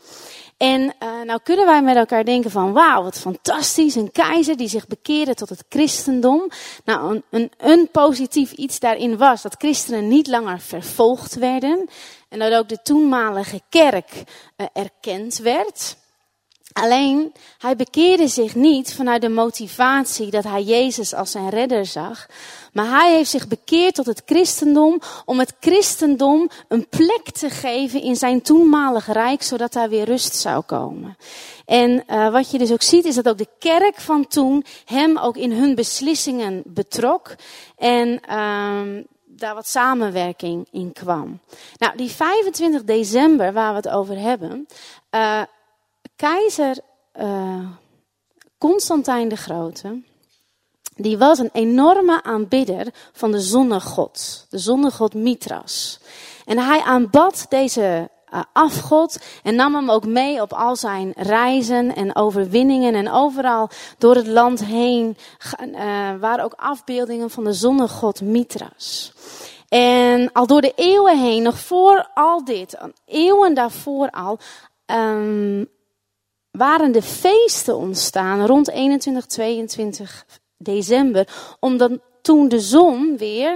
En uh, nou kunnen wij met elkaar denken van wauw, wat fantastisch, een keizer die zich bekeerde tot het christendom. Nou, een, een, een positief iets daarin was dat christenen niet langer vervolgd werden. En dat ook de toenmalige kerk uh, erkend werd. Alleen, hij bekeerde zich niet vanuit de motivatie dat hij Jezus als zijn redder zag. Maar hij heeft zich bekeerd tot het christendom om het christendom een plek te geven in zijn toenmalige rijk, zodat daar weer rust zou komen. En uh, wat je dus ook ziet is dat ook de kerk van toen hem ook in hun beslissingen betrok. En uh, daar wat samenwerking in kwam. Nou, die vijfentwintig december waar we het over hebben, uh, keizer uh, Constantijn de Grote, die was een enorme aanbidder van de zonnegod, de zonnegod Mithras. En hij aanbad deze uh, afgod en nam hem ook mee op al zijn reizen en overwinningen. En overal door het land heen uh, waren ook afbeeldingen van de zonnegod Mithras. En al door de eeuwen heen, nog voor al dit, eeuwen daarvoor al, um, waren de feesten ontstaan rond eenentwintig, tweeëntwintig december. Omdat toen de zon weer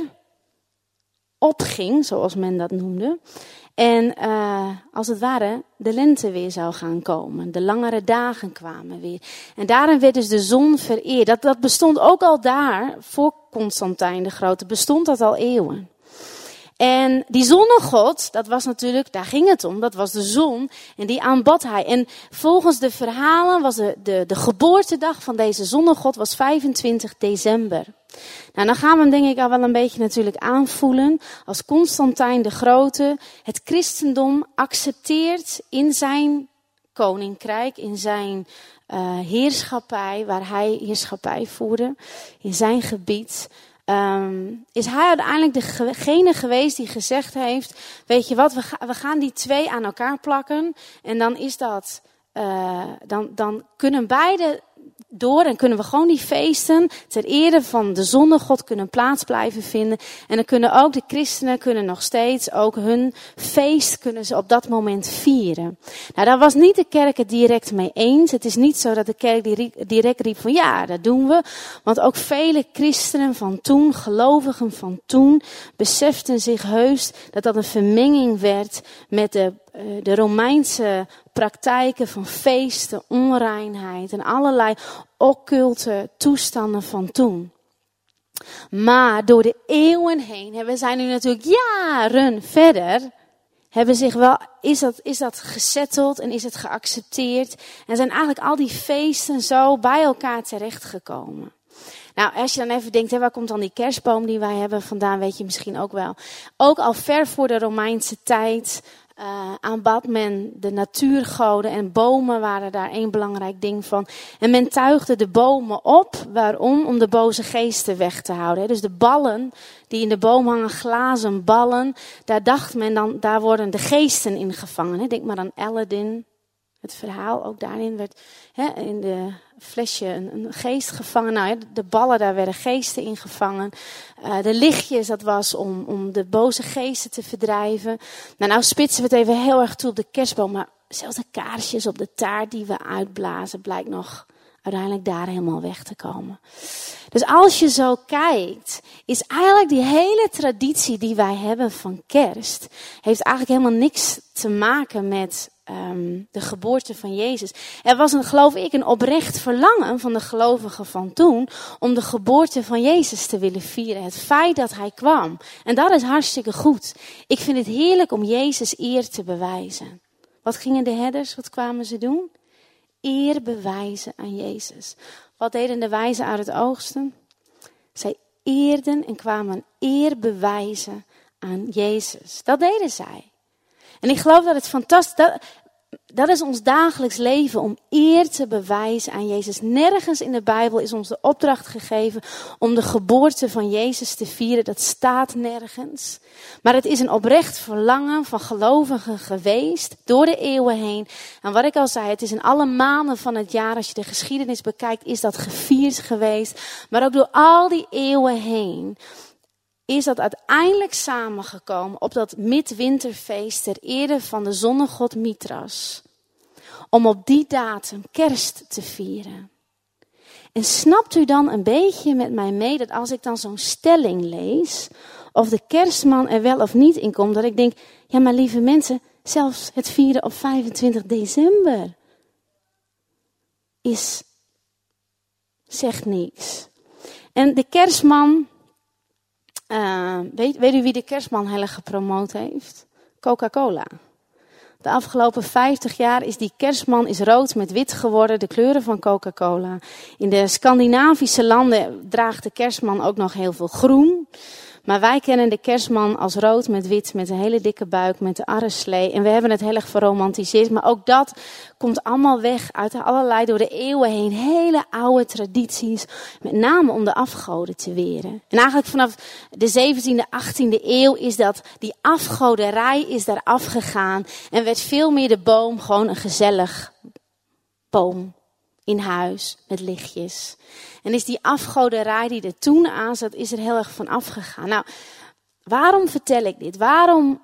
opging, zoals men dat noemde. En uh, als het ware de lente weer zou gaan komen. De langere dagen kwamen weer. En daarin werd dus de zon vereerd. Dat, dat bestond ook al daar, voor Constantijn de Grote, bestond dat al eeuwen. En die zonnegod, dat was natuurlijk, daar ging het om, dat was de zon. En die aanbad hij. En volgens de verhalen was de, de, de geboortedag van deze zonnegod was vijfentwintig december. Nou, dan gaan we hem denk ik al wel een beetje natuurlijk aanvoelen. Als Constantijn de Grote het christendom accepteert in zijn koninkrijk, in zijn uh, heerschappij, waar hij heerschappij voerde, in zijn gebied. Um, is hij uiteindelijk degene geweest die gezegd heeft, weet je wat, we, ga, we gaan die twee aan elkaar plakken en dan is dat, uh, dan, dan kunnen beide door en kunnen we gewoon die feesten ter ere van de zonnegod kunnen plaats blijven vinden. En dan kunnen ook de christenen kunnen nog steeds ook hun feest kunnen ze op dat moment vieren. Nou, daar was niet de kerk het direct mee eens. Het is niet zo dat de kerk direct riep van ja, dat doen we. Want ook vele christenen van toen, gelovigen van toen, beseften zich heus dat dat een vermenging werd met de, de Romeinse praktijken van feesten, onreinheid en allerlei occulte toestanden van toen. Maar door de eeuwen heen, we zijn nu natuurlijk jaren verder, hebben zich wel, is dat, is dat gesetteld en is het geaccepteerd. En zijn eigenlijk al die feesten zo bij elkaar terechtgekomen. Nou, als je dan even denkt, hè, waar komt dan die kerstboom die wij hebben vandaan, weet je misschien ook wel. Ook al ver voor de Romeinse tijd uh, aanbad men de natuurgoden en bomen waren daar één belangrijk ding van. En men tuigde de bomen op, waarom? Om de boze geesten weg te houden. Hè. Dus de ballen die in de boom hangen, glazen ballen, daar dacht men dan, daar worden de geesten in gevangen. Hè. Denk maar aan Aladdin. Het verhaal ook daarin werd hè, in de flesje een, een geest gevangen. Nou, ja, de ballen, daar werden geesten in gevangen. Uh, de lichtjes, dat was om, om de boze geesten te verdrijven. Nou, nou spitsen we het even heel erg toe op de kerstboom. Maar zelfs de kaarsjes op de taart die we uitblazen, blijkt nog uiteindelijk daar helemaal weg te komen. Dus als je zo kijkt, is eigenlijk die hele traditie die wij hebben van kerst, heeft eigenlijk helemaal niks te maken met Um, de geboorte van Jezus. Er was een, geloof ik, een oprecht verlangen van de gelovigen van toen om de geboorte van Jezus te willen vieren. Het feit dat hij kwam. En dat is hartstikke goed. Ik vind het heerlijk om Jezus eer te bewijzen. Wat gingen de herders, wat kwamen ze doen? Eer bewijzen aan Jezus. Wat deden de wijzen uit het oogsten? Zij eerden en kwamen eer bewijzen aan Jezus. Dat deden zij. En ik geloof dat het fantastisch dat, dat is ons dagelijks leven om eer te bewijzen aan Jezus. Nergens in de Bijbel is ons de opdracht gegeven om de geboorte van Jezus te vieren. Dat staat nergens. Maar het is een oprecht verlangen van gelovigen geweest door de eeuwen heen. En wat ik al zei, het is in alle maanden van het jaar, als je de geschiedenis bekijkt, is dat gevierd geweest. Maar ook door al die eeuwen heen is dat uiteindelijk samengekomen op dat midwinterfeest ter ere van de zonnegod Mithras. Om op die datum kerst te vieren. En snapt u dan een beetje met mij mee dat als ik dan zo'n stelling lees, of de kerstman er wel of niet in komt, dat ik denk, ja maar lieve mensen, zelfs het vieren op vijfentwintig december is, zegt niks. En de kerstman, Uh, weet, weet u wie de kerstman heel erg gepromoot heeft? Coca-Cola. De afgelopen vijftig jaar is die kerstman is rood met wit geworden, de kleuren van Coca-Cola. In de Scandinavische landen draagt de kerstman ook nog heel veel groen. Maar wij kennen de kerstman als rood met wit, met een hele dikke buik, met de arreslee. En we hebben het heel erg verromantiseerd. Maar ook dat komt allemaal weg uit allerlei door de eeuwen heen hele oude tradities. Met name om de afgoden te weren. En eigenlijk vanaf de zeventiende, achttiende eeuw is dat, die afgoderij is daar afgegaan. En werd veel meer de boom gewoon een gezellig boom in huis met lichtjes. En is die afgoderij die er toen aan zat, is er heel erg van afgegaan. Nou, waarom vertel ik dit? Waarom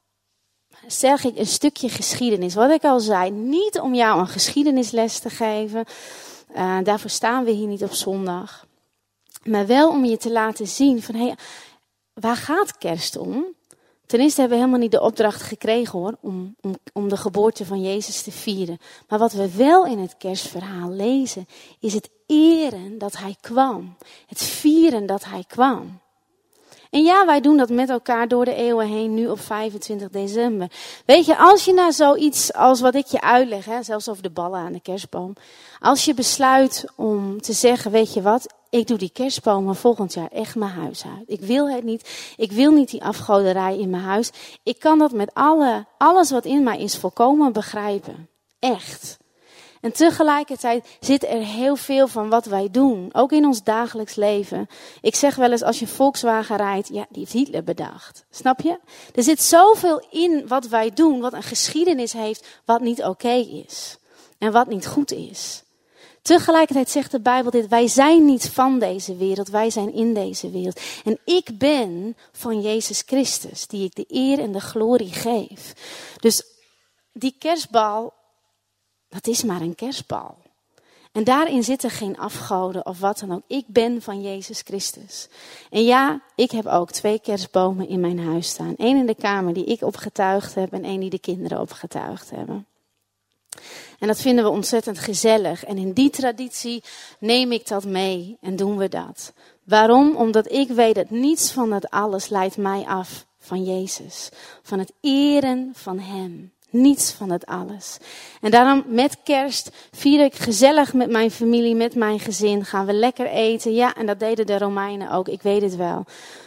zeg ik een stukje geschiedenis? Wat ik al zei, niet om jou een geschiedenisles te geven. Uh, daarvoor staan we hier niet op zondag. Maar wel om je te laten zien van, hé, hey, waar gaat kerst om? Ten eerste hebben we helemaal niet de opdracht gekregen hoor, om, om, om de geboorte van Jezus te vieren. Maar wat we wel in het kerstverhaal lezen, is het eren dat hij kwam. Het vieren dat hij kwam. En ja, wij doen dat met elkaar door de eeuwen heen, nu op vijfentwintig december. Weet je, als je naar zoiets als wat ik je uitleg, hè, zelfs over de ballen aan de kerstboom. Als je besluit om te zeggen, weet je wat, ik doe die kerstbomen volgend jaar echt mijn huis uit. Ik wil het niet. Ik wil niet die afgoderij in mijn huis. Ik kan dat met alle, alles wat in mij is volkomen begrijpen. Echt. En tegelijkertijd zit er heel veel van wat wij doen. Ook in ons dagelijks leven. Ik zeg wel eens, als je Volkswagen rijdt, ja, die heeft Hitler bedacht. Snap je? Er zit zoveel in wat wij doen, wat een geschiedenis heeft, wat niet oké is. En wat niet goed is. Tegelijkertijd zegt de Bijbel dit: wij zijn niet van deze wereld, wij zijn in deze wereld. En ik ben van Jezus Christus, die ik de eer en de glorie geef. Dus die kerstbal, dat is maar een kerstbal. En daarin zitten geen afgoden of wat dan ook. Ik ben van Jezus Christus. En ja, ik heb ook twee kerstbomen in mijn huis staan. Eén in de kamer die ik opgetuigd heb en één die de kinderen opgetuigd hebben. En dat vinden we ontzettend gezellig. En in die traditie neem ik dat mee en doen we dat. Waarom? Omdat ik weet dat niets van dat alles leidt mij af van Jezus. Van het eren van Hem. Niets van het alles. En daarom met kerst vier ik gezellig met mijn familie, met mijn gezin. Gaan we lekker eten. Ja, en dat deden de Romeinen ook. Ik weet het wel.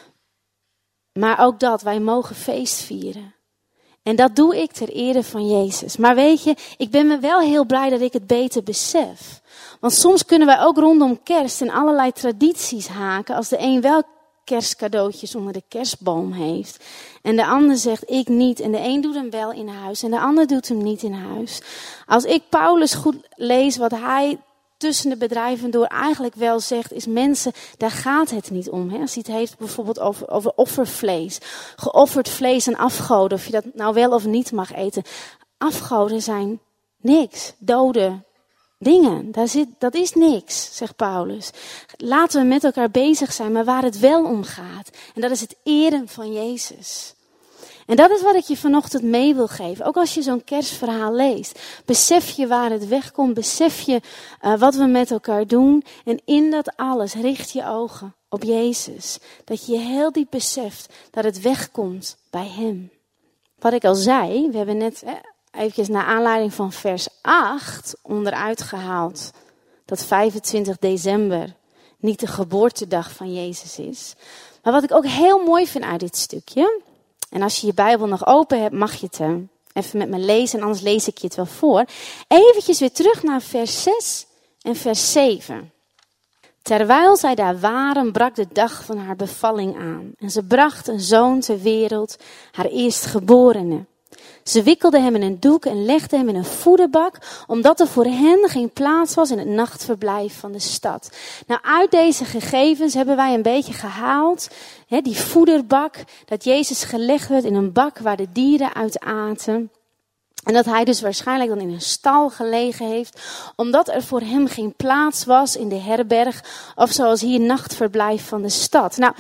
Maar ook dat, wij mogen feest vieren. En dat doe ik ter ere van Jezus. Maar weet je, ik ben me wel heel blij dat ik het beter besef. Want soms kunnen wij ook rondom kerst in allerlei tradities haken. Als de een wel kerstcadeautjes onder de kerstboom heeft. En de ander zegt ik niet. En de een doet hem wel in huis en de ander doet hem niet in huis. Als ik Paulus goed lees wat hij tussen de bedrijven door eigenlijk wel zegt, is mensen, daar gaat het niet om. Hè? Als hij het heeft bijvoorbeeld over, over offervlees. Geofferd vlees en afgoden. Of je dat nou wel of niet mag eten. Afgoden zijn niks. Dode dingen. Daar zit, dat is niks, zegt Paulus. Laten we met elkaar bezig zijn, maar waar het wel om gaat. En dat is het eren van Jezus. En dat is wat ik je vanochtend mee wil geven. Ook als je zo'n kerstverhaal leest. Besef je waar het wegkomt. Besef je uh, wat we met elkaar doen. En in dat alles richt je ogen op Jezus. Dat je heel diep beseft dat het wegkomt bij Hem. Wat ik al zei, we hebben net eh, eventjes naar aanleiding van vers acht onderuit gehaald. Dat vijfentwintig december niet de geboortedag van Jezus is. Maar wat ik ook heel mooi vind uit dit stukje. En als je je Bijbel nog open hebt, mag je het uh, even met me lezen. En anders lees ik je het wel voor. Eventjes weer terug naar vers zes en vers zeven. Terwijl zij daar waren, brak de dag van haar bevalling aan. En ze bracht een zoon ter wereld, haar eerstgeborene. Ze wikkelde hem in een doek en legde hem in een voederbak, omdat er voor hen geen plaats was in het nachtverblijf van de stad. Nou, uit deze gegevens hebben wij een beetje gehaald, hè, die voederbak, dat Jezus gelegd werd in een bak waar de dieren uit aten. En dat hij dus waarschijnlijk dan in een stal gelegen heeft, omdat er voor hem geen plaats was in de herberg, of zoals hier nachtverblijf van de stad. Nou,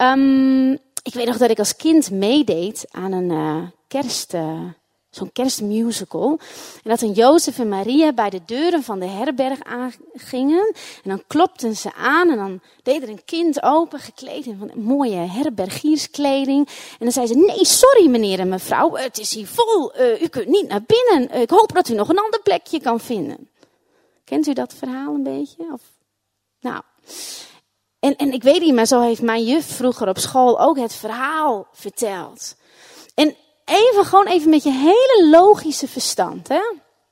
um, ik weet nog dat ik als kind meedeed aan een uh, kerst, uh, zo'n kerstmusical. En dat een Jozef en Maria bij de deuren van de herberg aangingen. En dan klopten ze aan en dan deed er een kind open, gekleed in van een mooie herbergierskleding. En dan zei ze, nee, sorry meneer en mevrouw, het is hier vol, uh, u kunt niet naar binnen. Uh, ik hoop dat u nog een ander plekje kan vinden. Kent u dat verhaal een beetje? Of, nou... En, en ik weet niet, maar zo heeft mijn juf vroeger op school ook het verhaal verteld. En even, gewoon even met je hele logische verstand, hè.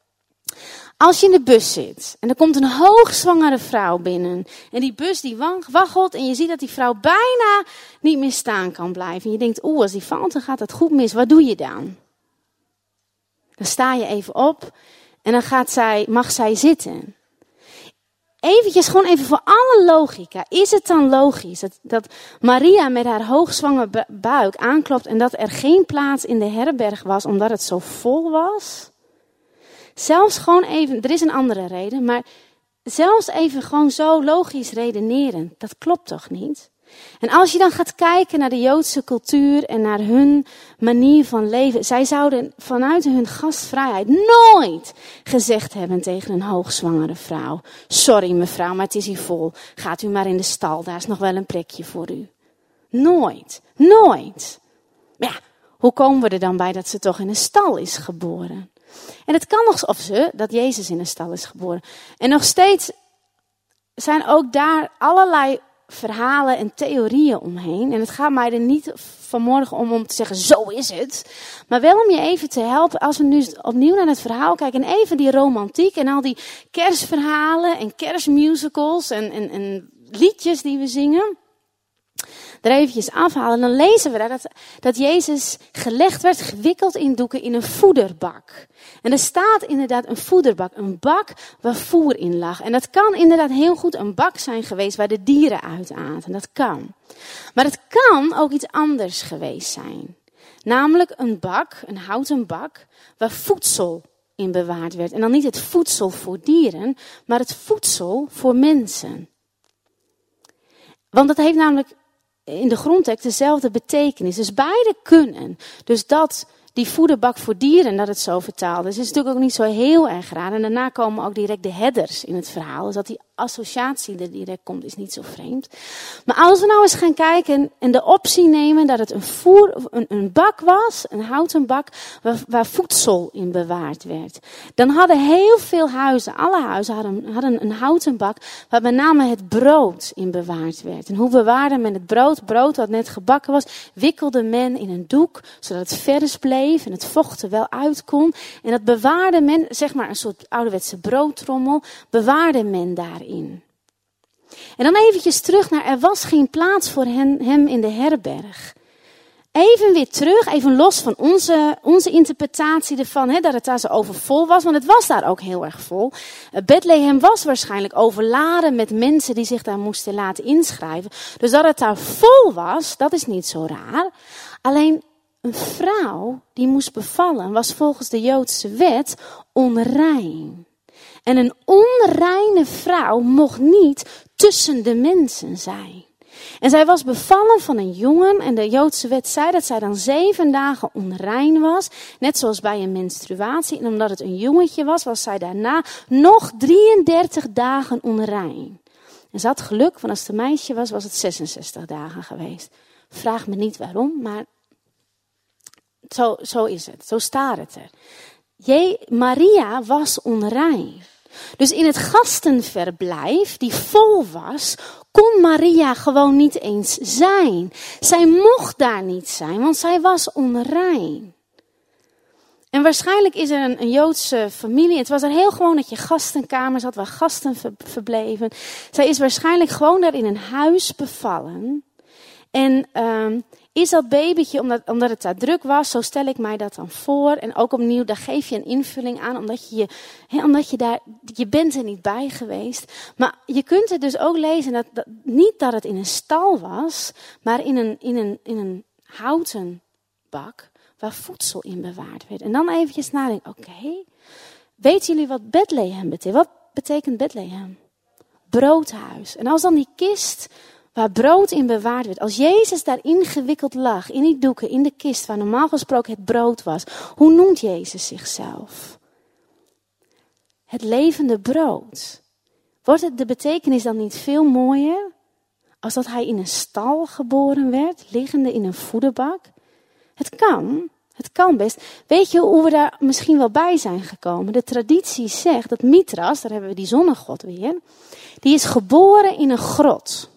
Als je in de bus zit en er komt een hoogzwangere vrouw binnen. En die bus die waggelt en je ziet dat die vrouw bijna niet meer staan kan blijven. En je denkt, oeh, als die valt, dan gaat het goed mis. Wat doe je dan? Dan sta je even op en dan gaat zij, mag zij zitten. Eventjes, gewoon even voor alle logica. Is het dan logisch dat, dat Maria met haar hoogzwangere buik aanklopt en dat er geen plaats in de herberg was omdat het zo vol was? Zelfs gewoon even, er is een andere reden, maar zelfs even gewoon zo logisch redeneren, dat klopt toch niet? En als je dan gaat kijken naar de Joodse cultuur en naar hun manier van leven. Zij zouden vanuit hun gastvrijheid nooit gezegd hebben tegen een hoogzwangere vrouw. Sorry mevrouw, maar het is hier vol. Gaat u maar in de stal, daar is nog wel een plekje voor u. Nooit, nooit. Maar ja, hoe komen we er dan bij dat ze toch in een stal is geboren? En het kan nog, of ze, dat Jezus in een stal is geboren. En nog steeds zijn ook daar allerlei verhalen en theorieën omheen. En het gaat mij er niet vanmorgen om om te zeggen, zo is het. Maar wel om je even te helpen, als we nu opnieuw naar het verhaal kijken. En even die romantiek en al die kerstverhalen en kerstmusicals en, en, en liedjes die we zingen. er eventjes afhalen, dan lezen we daar dat, dat Jezus gelegd werd, gewikkeld in doeken in een voederbak. En er staat inderdaad een voederbak, een bak waar voer in lag. En dat kan inderdaad heel goed een bak zijn geweest waar de dieren uit aten. Dat kan. Maar het kan ook iets anders geweest zijn. Namelijk een bak, een houten bak, waar voedsel in bewaard werd. En dan niet het voedsel voor dieren, maar het voedsel voor mensen. Want dat heeft namelijk in de grondtekst dezelfde betekenis. Dus beide kunnen. Dus dat die voederbak voor dieren, dat het zo vertaald is, is natuurlijk ook niet zo heel erg raar. En daarna komen ook direct de herders in het verhaal. Dus dat die associatie er direct komt, is niet zo vreemd. Maar als we nou eens gaan kijken en de optie nemen dat het een, voer, een, een bak was, een houten bak, waar, waar voedsel in bewaard werd. Dan hadden heel veel huizen, alle huizen hadden, hadden een houten bak, waar met name het brood in bewaard werd. En hoe bewaarde men het brood? Brood wat net gebakken was, wikkelde men in een doek, zodat het vers bleef en het vocht er wel uit kon. En dat bewaarde men, zeg maar een soort ouderwetse broodtrommel, bewaarde men daarin. En dan eventjes terug naar, er was geen plaats voor hen, hem in de herberg. Even weer terug, even los van onze, onze interpretatie ervan, hè, dat het daar zo overvol was. Want het was daar ook heel erg vol. Uh, Bethlehem was waarschijnlijk overladen met mensen die zich daar moesten laten inschrijven. Dus dat het daar vol was, dat is niet zo raar. Alleen een vrouw die moest bevallen was volgens de Joodse wet onrein. En een onreine vrouw mocht niet tussen de mensen zijn. En zij was bevallen van een jongen en de Joodse wet zei dat zij dan zeven dagen onrein was. Net zoals bij een menstruatie. En omdat het een jongetje was, was zij daarna nog drieëndertig dagen onrein. En ze had geluk, want als het een meisje was, was het zesenzestig dagen geweest. Vraag me niet waarom, maar zo, zo is het. Zo staat het er. Je, Maria was onrein. Dus in het gastenverblijf, die vol was, kon Maria gewoon niet eens zijn. Zij mocht daar niet zijn, want zij was onrein. En waarschijnlijk is er een, een Joodse familie. Het was er heel gewoon dat je gastenkamers had waar gasten ver, verbleven. Zij is waarschijnlijk gewoon daar in een huis bevallen. En um, is dat babytje, omdat, omdat het daar druk was, zo stel ik mij dat dan voor. En ook opnieuw, daar geef je een invulling aan, omdat je, he, omdat je daar, je bent er niet bij geweest. Maar je kunt het dus ook lezen, dat, dat, niet dat het in een stal was, maar in een, in een, in een houten bak, waar voedsel in bewaard werd. En dan eventjes nadenken, oké, okay, weten jullie wat Bethlehem betekent? Wat betekent Bethlehem? Broodhuis. En als dan die kist waar brood in bewaard werd. Als Jezus daar ingewikkeld lag, in die doeken, in de kist, waar normaal gesproken het brood was. Hoe noemt Jezus zichzelf? Het levende brood. Wordt het de betekenis dan niet veel mooier? Als dat hij in een stal geboren werd, liggende in een voederbak? Het kan, het kan best. Weet je hoe we daar misschien wel bij zijn gekomen? De traditie zegt dat Mithras, daar hebben we die zonnegod weer, die is geboren in een grot.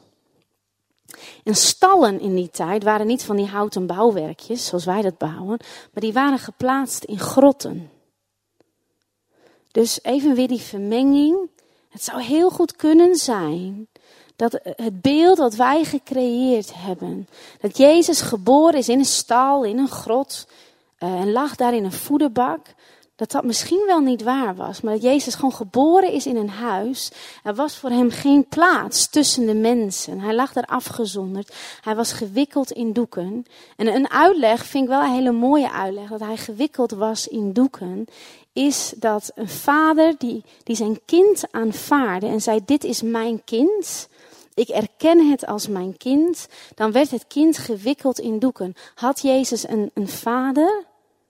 En stallen in die tijd waren niet van die houten bouwwerkjes, zoals wij dat bouwen, maar die waren geplaatst in grotten. Dus even weer die vermenging. Het zou heel goed kunnen zijn dat het beeld dat wij gecreëerd hebben, dat Jezus geboren is in een stal, in een grot, uh, en lag daar in een voederbak, dat dat misschien wel niet waar was, maar dat Jezus gewoon geboren is in een huis. Er was voor hem geen plaats tussen de mensen. Hij lag daar afgezonderd. Hij was gewikkeld in doeken. En een uitleg, vind ik wel een hele mooie uitleg, dat hij gewikkeld was in doeken, is dat een vader die, die zijn kind aanvaarde en zei, dit is mijn kind, ik erken het als mijn kind, dan werd het kind gewikkeld in doeken. Had Jezus een, een vader?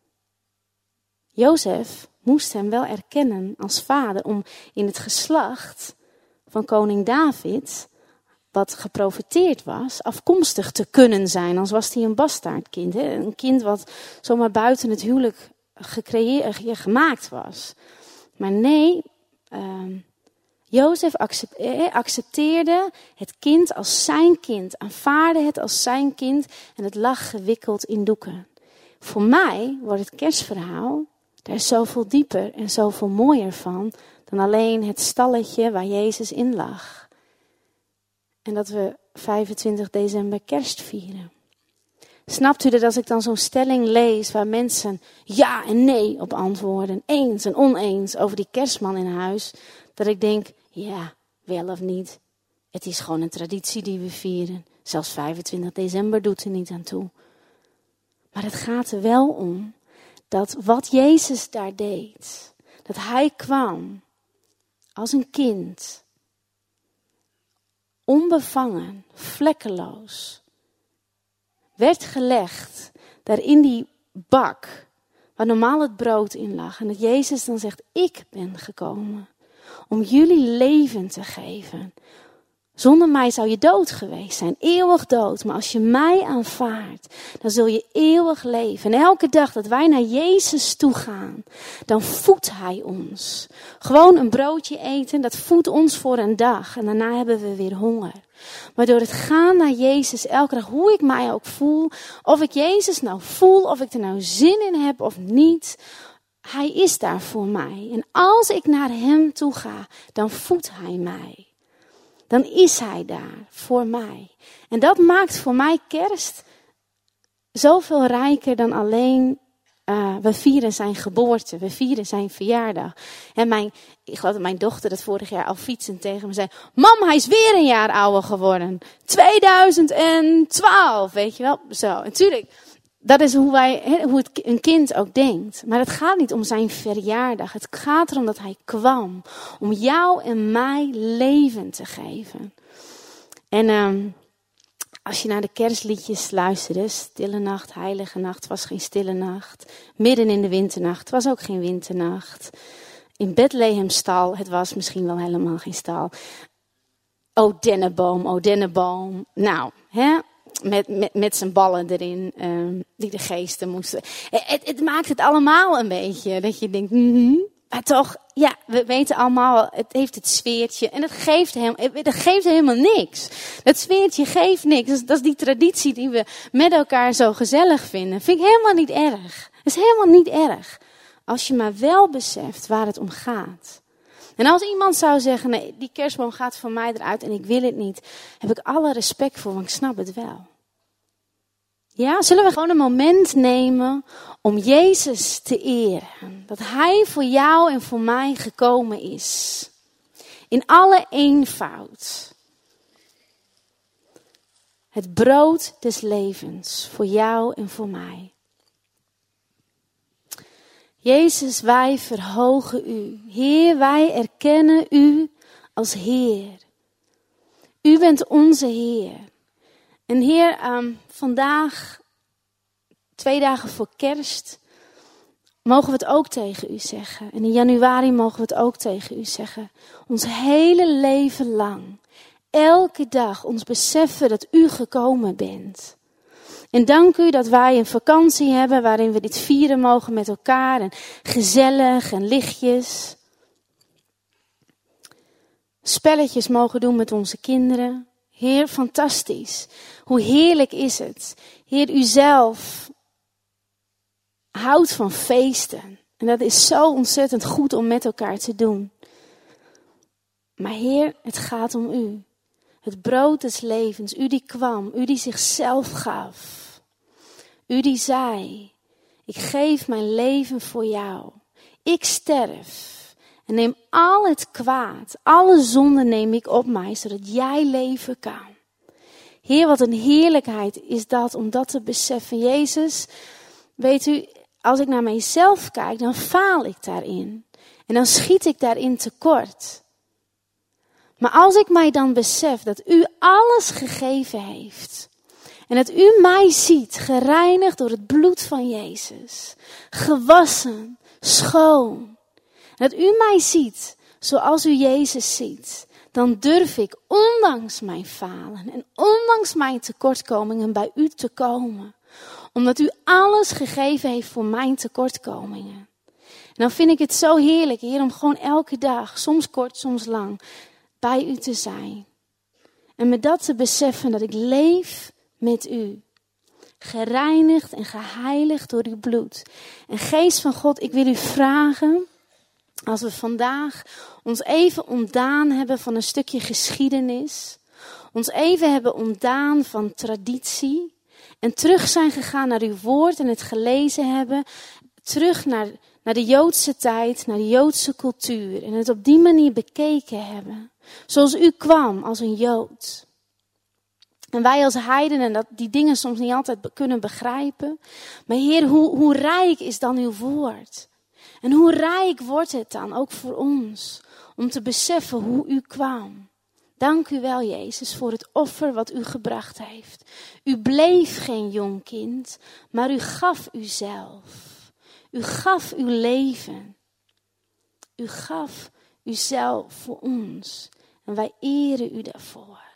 Jozef moest hem wel erkennen als vader om in het geslacht van koning David, wat geprofeteerd was, afkomstig te kunnen zijn. Anders was hij een bastaardkind. Hè? Een kind wat zomaar buiten het huwelijk gecreëerd, gemaakt was. Maar nee, uh, Jozef accepteerde het kind als zijn kind, aanvaarde het als zijn kind en het lag gewikkeld in doeken. Voor mij wordt het kerstverhaal daar is zoveel dieper en zoveel mooier van dan alleen het stalletje waar Jezus in lag. En dat we vijfentwintig december kerst vieren. Snapt u dat als ik dan zo'n stelling lees waar mensen ja en nee op antwoorden, eens en oneens over die kerstman in huis, dat ik denk, ja, wel of niet. Het is gewoon een traditie die we vieren. Zelfs vijfentwintig december doet er niet aan toe. Maar het gaat er wel om dat wat Jezus daar deed, dat hij kwam als een kind, onbevangen, vlekkeloos, werd gelegd daar in die bak waar normaal het brood in lag. En dat Jezus dan zegt, ik ben gekomen om jullie leven te geven. Zonder mij zou je dood geweest zijn, eeuwig dood. Maar als je mij aanvaardt, dan zul je eeuwig leven. En elke dag dat wij naar Jezus toe gaan, dan voedt hij ons. Gewoon een broodje eten, dat voedt ons voor een dag. En daarna hebben we weer honger. Maar door het gaan naar Jezus elke dag, hoe ik mij ook voel, of ik Jezus nou voel, of ik er nou zin in heb of niet, hij is daar voor mij. En als ik naar hem toe ga, dan voedt hij mij. Dan is hij daar voor mij. En dat maakt voor mij kerst zoveel rijker dan alleen, uh, we vieren zijn geboorte, we vieren zijn verjaardag. En mijn, ik geloof dat mijn dochter dat vorig jaar al fietsend tegen me zei, mam, hij is weer een jaar ouder geworden. tweeduizend twaalf, weet je wel. Zo, natuurlijk. Dat is hoe, wij, hoe het een kind ook denkt. Maar het gaat niet om zijn verjaardag. Het gaat erom dat hij kwam. Om jou en mij leven te geven. En um, als je naar de kerstliedjes luisterde. Stille nacht, heilige nacht, was geen stille nacht. Midden in de winternacht, was ook geen winternacht. In Bethlehem stal, het was misschien wel helemaal geen stal. O dennenboom, o dennenboom. Nou, hè? Met, met, met zijn ballen erin, um, die de geesten moesten. Het, het maakt het allemaal een beetje, dat je denkt, mm-hmm. Maar toch, ja, we weten allemaal, het heeft het sfeertje. En dat geeft, hem, dat geeft helemaal niks. Dat sfeertje geeft niks. Dat is, dat is die traditie die we met elkaar zo gezellig vinden. Vind ik helemaal niet erg. Dat is helemaal niet erg. Als je maar wel beseft waar het om gaat. En als iemand zou zeggen, nee, die kerstboom gaat van mij eruit en ik wil het niet, heb ik alle respect voor, want ik snap het wel. Ja, zullen we gewoon een moment nemen om Jezus te eren. Dat hij voor jou en voor mij gekomen is. In alle eenvoud. Het brood des levens voor jou en voor mij. Jezus, wij verhogen u. Heer, wij erkennen u als Heer. U bent onze Heer. En Heer, um, vandaag, twee dagen voor kerst, mogen we het ook tegen u zeggen. En in januari mogen we het ook tegen u zeggen. Ons hele leven lang, elke dag, ons beseffen dat u gekomen bent. En dank u dat wij een vakantie hebben waarin we dit vieren mogen met elkaar. En gezellig en lichtjes. Spelletjes mogen doen met onze kinderen. Heer, fantastisch. Hoe heerlijk is het. Heer, u zelf houdt van feesten. En dat is zo ontzettend goed om met elkaar te doen. Maar Heer, het gaat om u. Het brood des levens, u die kwam, u die zichzelf gaf. U die zei, ik geef mijn leven voor jou. Ik sterf en neem al het kwaad, alle zonde neem ik op mij, zodat jij leven kan. Heer, wat een heerlijkheid is dat om dat te beseffen. Jezus, weet u, als ik naar mijzelf kijk, dan faal ik daarin. En dan schiet ik daarin tekort. Maar als ik mij dan besef dat u alles gegeven heeft. En dat u mij ziet, gereinigd door het bloed van Jezus. Gewassen, schoon. En dat u mij ziet zoals u Jezus ziet. Dan durf ik, ondanks mijn falen en ondanks mijn tekortkomingen, bij u te komen. Omdat u alles gegeven heeft voor mijn tekortkomingen. En dan vind ik het zo heerlijk, Heer, om gewoon elke dag, soms kort, soms lang, bij u te zijn. En met dat te beseffen dat ik leef met u. Gereinigd en geheiligd door uw bloed. En Geest van God, ik wil u vragen, als we vandaag ons even ontdaan hebben van een stukje geschiedenis. Ons even hebben ontdaan van traditie. En terug zijn gegaan naar uw woord en het gelezen hebben. Terug naar, naar de Joodse tijd, naar de Joodse cultuur. En het op die manier bekeken hebben. Zoals u kwam als een Jood. En wij als heidenen dat die dingen soms niet altijd kunnen begrijpen. Maar Heer, hoe, hoe rijk is dan uw woord? En hoe rijk wordt het dan ook voor ons om te beseffen hoe u kwam? Dank u wel, Jezus, voor het offer wat u gebracht heeft. U bleef geen jong kind, maar u gaf uzelf. U gaf uw leven. U gaf uzelf voor ons. En wij eren u daarvoor.